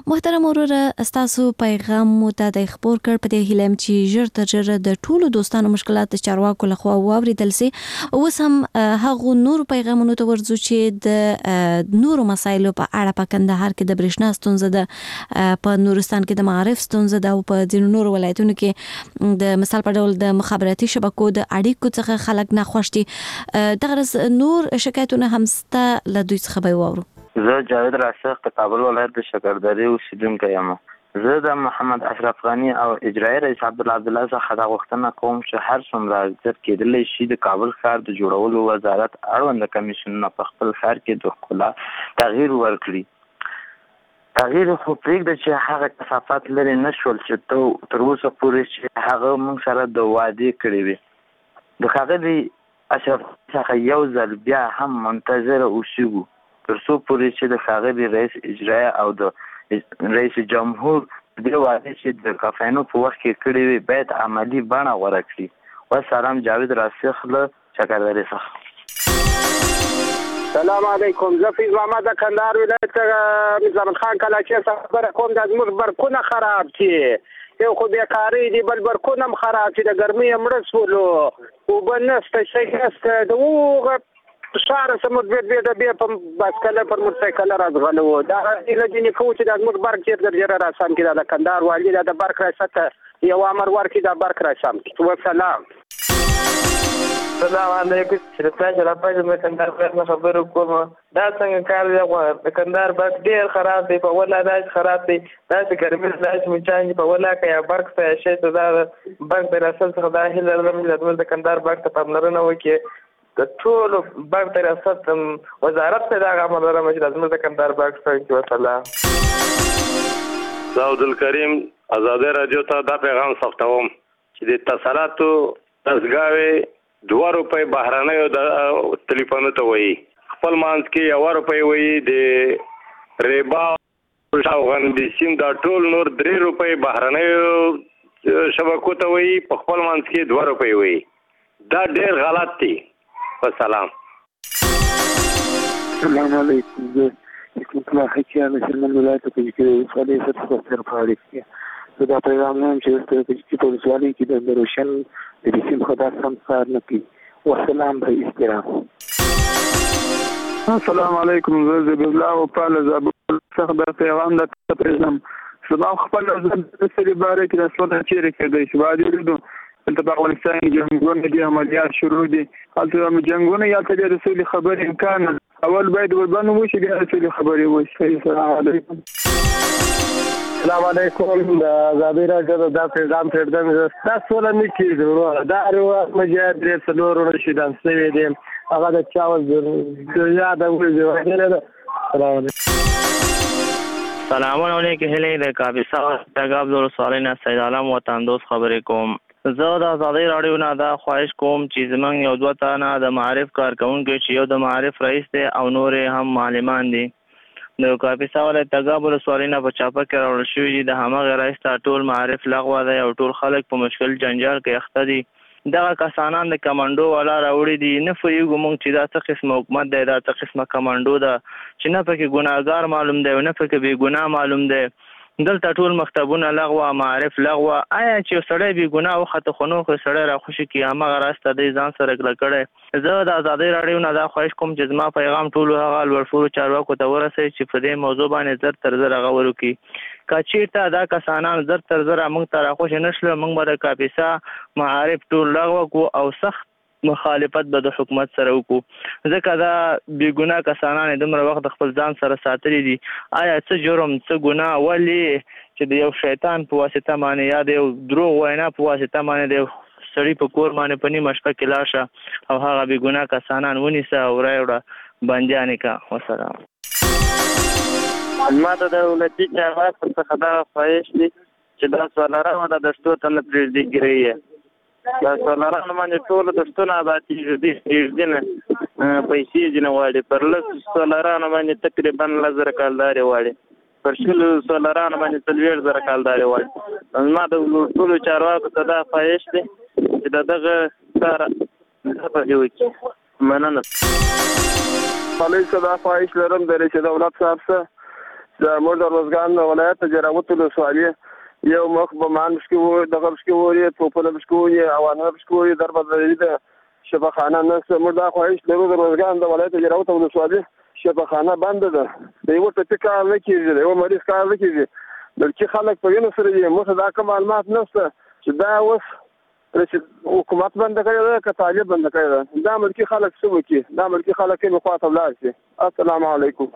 Speaker 12: محترم وروره ستاسو پیغام مو ته خبر کړ په دې هیلم چې ژر تر ژره د ټولو دوستانو مشکلات چارواکو لخوا واوریدل سي. اوس هم هغه نور پیغامونو ته ورځو چې د نورو مسایلو په اړه په کندهار کې د برېښنا ستونزه ده، په نورستان کې د معارف ستونزه ده، او په ځینو نورو ولایتونو کې د مثال په ډول د مخابراتي شبکو د اړیکو څخه خلک نه خوښ دي. دغه نور شکایتونه هم ستا له دوی څخه به واورو.
Speaker 5: زه جاوید راسخ د کابل ولایت د شکردرې اوسیدونکی یم. زه د محمد اشرف غني او اجرایي رئیس عبدالله څخه دا غوښتنه کوم چې هر څومره زر کېدلی شي د کابل ښار د جوړولو وزارت اړونده کمیسیونونه په خپل ښار کې د ښکلا تغییر ورکړي. تغییر خو پرېږده چې هغه کثافات لرې نه شول چې تر اوسه پورې چې هغه موږ سره د وعدې کړې وي. د ښاغلي اشرف څخه یو ځل بیا هم منتظره اوسېږو تر څو پورې چې د ښاغلي رئیس اجرایه او د رئیس جمهور دې وعدې چې د کافینو په وخت کې کړې وي باید عملي بڼه غوره کړي. والسلام، جاوید راسخ له شکردرې څخه.
Speaker 17: سلام علیکم. زه فیض محمد د کندهار ولایت نظام خان کلاچي څخه خبره کوم. د زموږ برقونه خراب دي، یو خو بیکاري دي، بل برقونه هم خراب دي، د ګرمۍ مړه شولو، اوبه نشته، شی نشته. د هغه شهر سمود بیا په باسکله پر موټرسایکل راځغلو. دا هیله دې نه کوو چې د زموږ برق ډېر ژر راسم کړي. د کندهار والي د برق راسته یو امر ورکړي، د برق راسم کړي. وسلام.
Speaker 18: السلام علیکم. چې راپاجه د کندهار برق نه خبرو کوم. دا څنګه کار دی؟ د کندهار برق ډېر خراب دی، په ولا داس خراب دی، داسې ګرمي داس مچان په ولا کې یا برق ته شي ته دا برق د رسل څخه دا هیله لرم چې د کندهار برق ته پاملرنه وکړي. د ټولو برق د ریاست وزارت ته دا امر لرم چې زموږ د کندهار برق سره کې وسلام.
Speaker 20: داود الکریم آزادی رادیو ته دا پیغام ثبتوم چې د اتصالاتو دستګاوې 2 روپۍ بهرنیو د ټلیفون ته وایي، خپل مانځ کې 1 روپۍ وایي، د ریبا شاوغندي سیم دا ټول نور 3 روپۍ بهرنیو شبکو ته وایي، په خپل مانځ کې 2 روپۍ وایي. دا ډېر غلط دی. والسلام.
Speaker 27: السلام علیکم. زه حکمت الله حکیان شرمن ولایت په کې ولسوالۍ سره سره فعالیت کوي. زه دا پیغام نیم چې په کې ولسوالۍ کې د روشن د سیم خدای سم کار نه کوي. والسلام به احترام.
Speaker 19: السلام علیکم. زه ذبیح الله وپاله زابل څخه دا پیغام د پیغام زما خپل د سری باره کې د اصلاح چیرې کېدای شي. باید ولیدو دلته په افغانستان کې جنګونه دي، عملیات شروع دي. هلته جنګونه یا ته د رسول خبر امکان اول باید ورباندې وشي، بیا رسول خبرې وشي. السلام علیکم.
Speaker 17: السلام علیکم. د آزادی رادیو دا پیغام پردم تاسو له نکې ضرور دا روایت مجاهد درې څلور رشیدان سوي دي، هغه د چاول یاد وړي. السلام علیکم.
Speaker 5: سلامونه علیکم. هلې د کاپیسا تګاب د رسول نه سید عالم وطن دوست خبرې کوم. زه د آزادی رادیو نه دا خواهش کوم چې زمونږ یو 2 تنه د معارف کارکونکي چې یو د معارف رئیس دی او نور هم معلمان دي د کاپیسا ولایت تګاب رسول نه په چاپه کې راوړل شوي دي. د همغه رئیس ته ټول معارف لغوه دی او ټول خلک په مشکل جنجال کې اخته دي. دغه کسانان د کمانډو والا راوړي دي. نه پوهېږو موږ چې دا څه قسمه حکومت دی، دا څه قسمه کمانډو ده چې نه پکې ګناهګار معلوم دی او نه پکې بې ګناه معلوم دی. دلته ټول مکتبونه لغوه، معارف لغوه. آیا چې سړی بې ګناه وخته خو نو خو سړی راخوشي کړي، همغه راسته دی ځان سره کړه کړی. زه د آزادۍ راډیو نه دا خواهش کوم چې زما پیغام ټولو هغه لوړپوړو چارواکو ته ورسوي چې په دې موضوع باندې زر تر زر هغه وکړي. که چېرته دا کسانان زر تر زره موږ ته راخوشي نه شول، موږ به د کاپیسا معارف ټول لغوه کړو او سخت مخالفت به د حکومت سره وکړو، ځکه دا بې ګناه کسانان دومره وخت خپل ځان سره ساتلي دي. آیا څه جرم څه ګناه ولې چې د یو شیطان په واسطه باندې یا د یو دروغ وینا په واسطه باندې د سړي په کور باندې په نیمه شپه کې لاړ شه او هغه بې ګناه کسانان ونیسه او راوړه بندیانې کا. وسلام.
Speaker 18: ما ته د ولایتي چارواکو څخه دا خواهش دی چې دا سوالرانو د دستور ته نه پرېږدي ګرې دا سوالرانو باندې ټولو دستونه آبادېږي پرېږدي نه پیسې ځینې غواړي. پر 10 سوالرانو باندې تقریبا 10,000 کالدارې غواړي، پر 20 سوالرانو باندې 40,000 کالدارې غواړي. ما د ټولو چارواکو ته دا خواهش دی چې د دغه کار پرې وکړي. مننه.
Speaker 19: خالص دا خواهش لرم د رئیس دولت صاحب څخه
Speaker 8: موږ د روزګان ولایت جراوت ولسوالي یو مخ به مانش کې وو دغه کې وو په په لږ کې وو اوانه کې وو در بدلې ده شفاخانه نس موږ دا خواهش لرو د روزګان د ولایت جراوت ولسوالي شفاخانه بند ده د یو ټکی کار نه کیږي یو مریض کار نه کیږي بلکې خلک په وینو سره دي موږ دا کوم معلومات نشته چې دا اوس حکومت بند کړی ده که طالب بند کړی ده دا ملکي خلک څه وکړي دا ملکي خلک یې خواته ولاړ شي. السلام علیکم.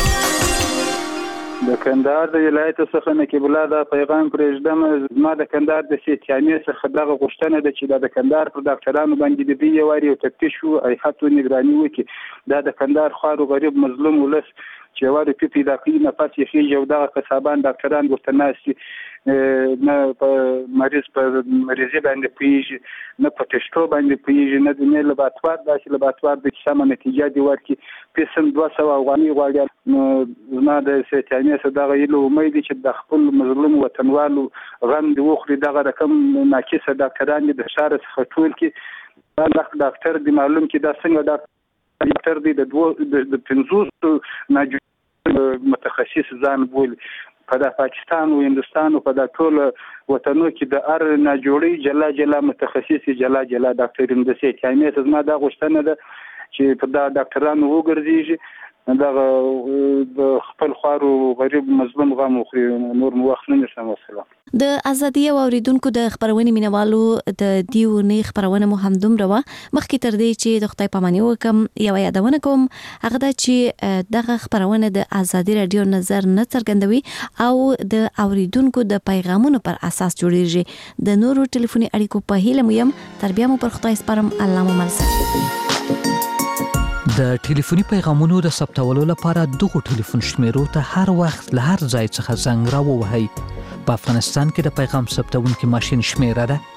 Speaker 27: د کندهار د ولایت څخه نقیب الله دا پیغام پرېږدم ما د کندهار د سیتیانې څخه دغه غوښتنه ده چې د کندهار پر ډاکټرانو باندې د دې واري او تفتیش او ایحت نگراني وکړي دا د کندهار خوار غریب مظلوم ولس چې واري په پیدا کړي نه پاتې خېږي او دغه قصابان ډاکټران ورته ناسي نه په مریض په مریضي باندې پیږي نه په تشتو باندې پیږي نه د لابراتوار داسې لابراتوار د سمه نتیجه دی ورکړي پیسم 200 افغاني غواړي زما د سیتیانې څخه دغه یلو امید چې د خپل مظلوم وطنوالو غم دی وخوري دغه رقم ناقصه ډاکټران د شهر څخه ټول کې ډاکټر دی معلوم کې دا څنګه ډاکټر دی د 500 متخصص ځان بول په پاکستان او هندستان او په ټول وطنو کې د ار نه جوړي جلا متخصص جلا ډاکټرین د سیتیانې څخه ما دا غوښتنه ده چې په دا ډاکټرانو وګرځي دا خپل خوارو غریب مظلوم غم خو نور مو وخت نه سم وسله.
Speaker 12: د ازادي او اوریدونکو د خبرونې مینوالو د دیونی خبرونه مو هم دومره مخکې تر دې چې د خدای پاماني وکم یو یادونه کوم هغه دا چې دغه خبرونه د ازادي رادیو نظر نه څرګندوي او د اوریدونکو د پیغامونو پر اساس جوړیږي. د نورو ټلیفوني اړیکو په هیله مو يم تر بیا مو پر خدای سپارم. الله مو ملسه.
Speaker 2: د ټلیفوني پیغامونو د ثبتولو لپاره دغه ټلیفون شمیرو ته هر وخت له هر ځای څخه زنګ راووهئ. په افغانستان کې د پیغام ثبتونکي ماشین شمیره ده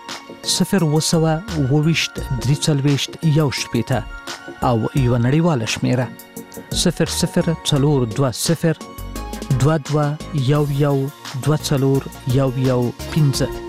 Speaker 2: 020 340 1 او یو نړیواله شمیره 0042 22 11 24 15.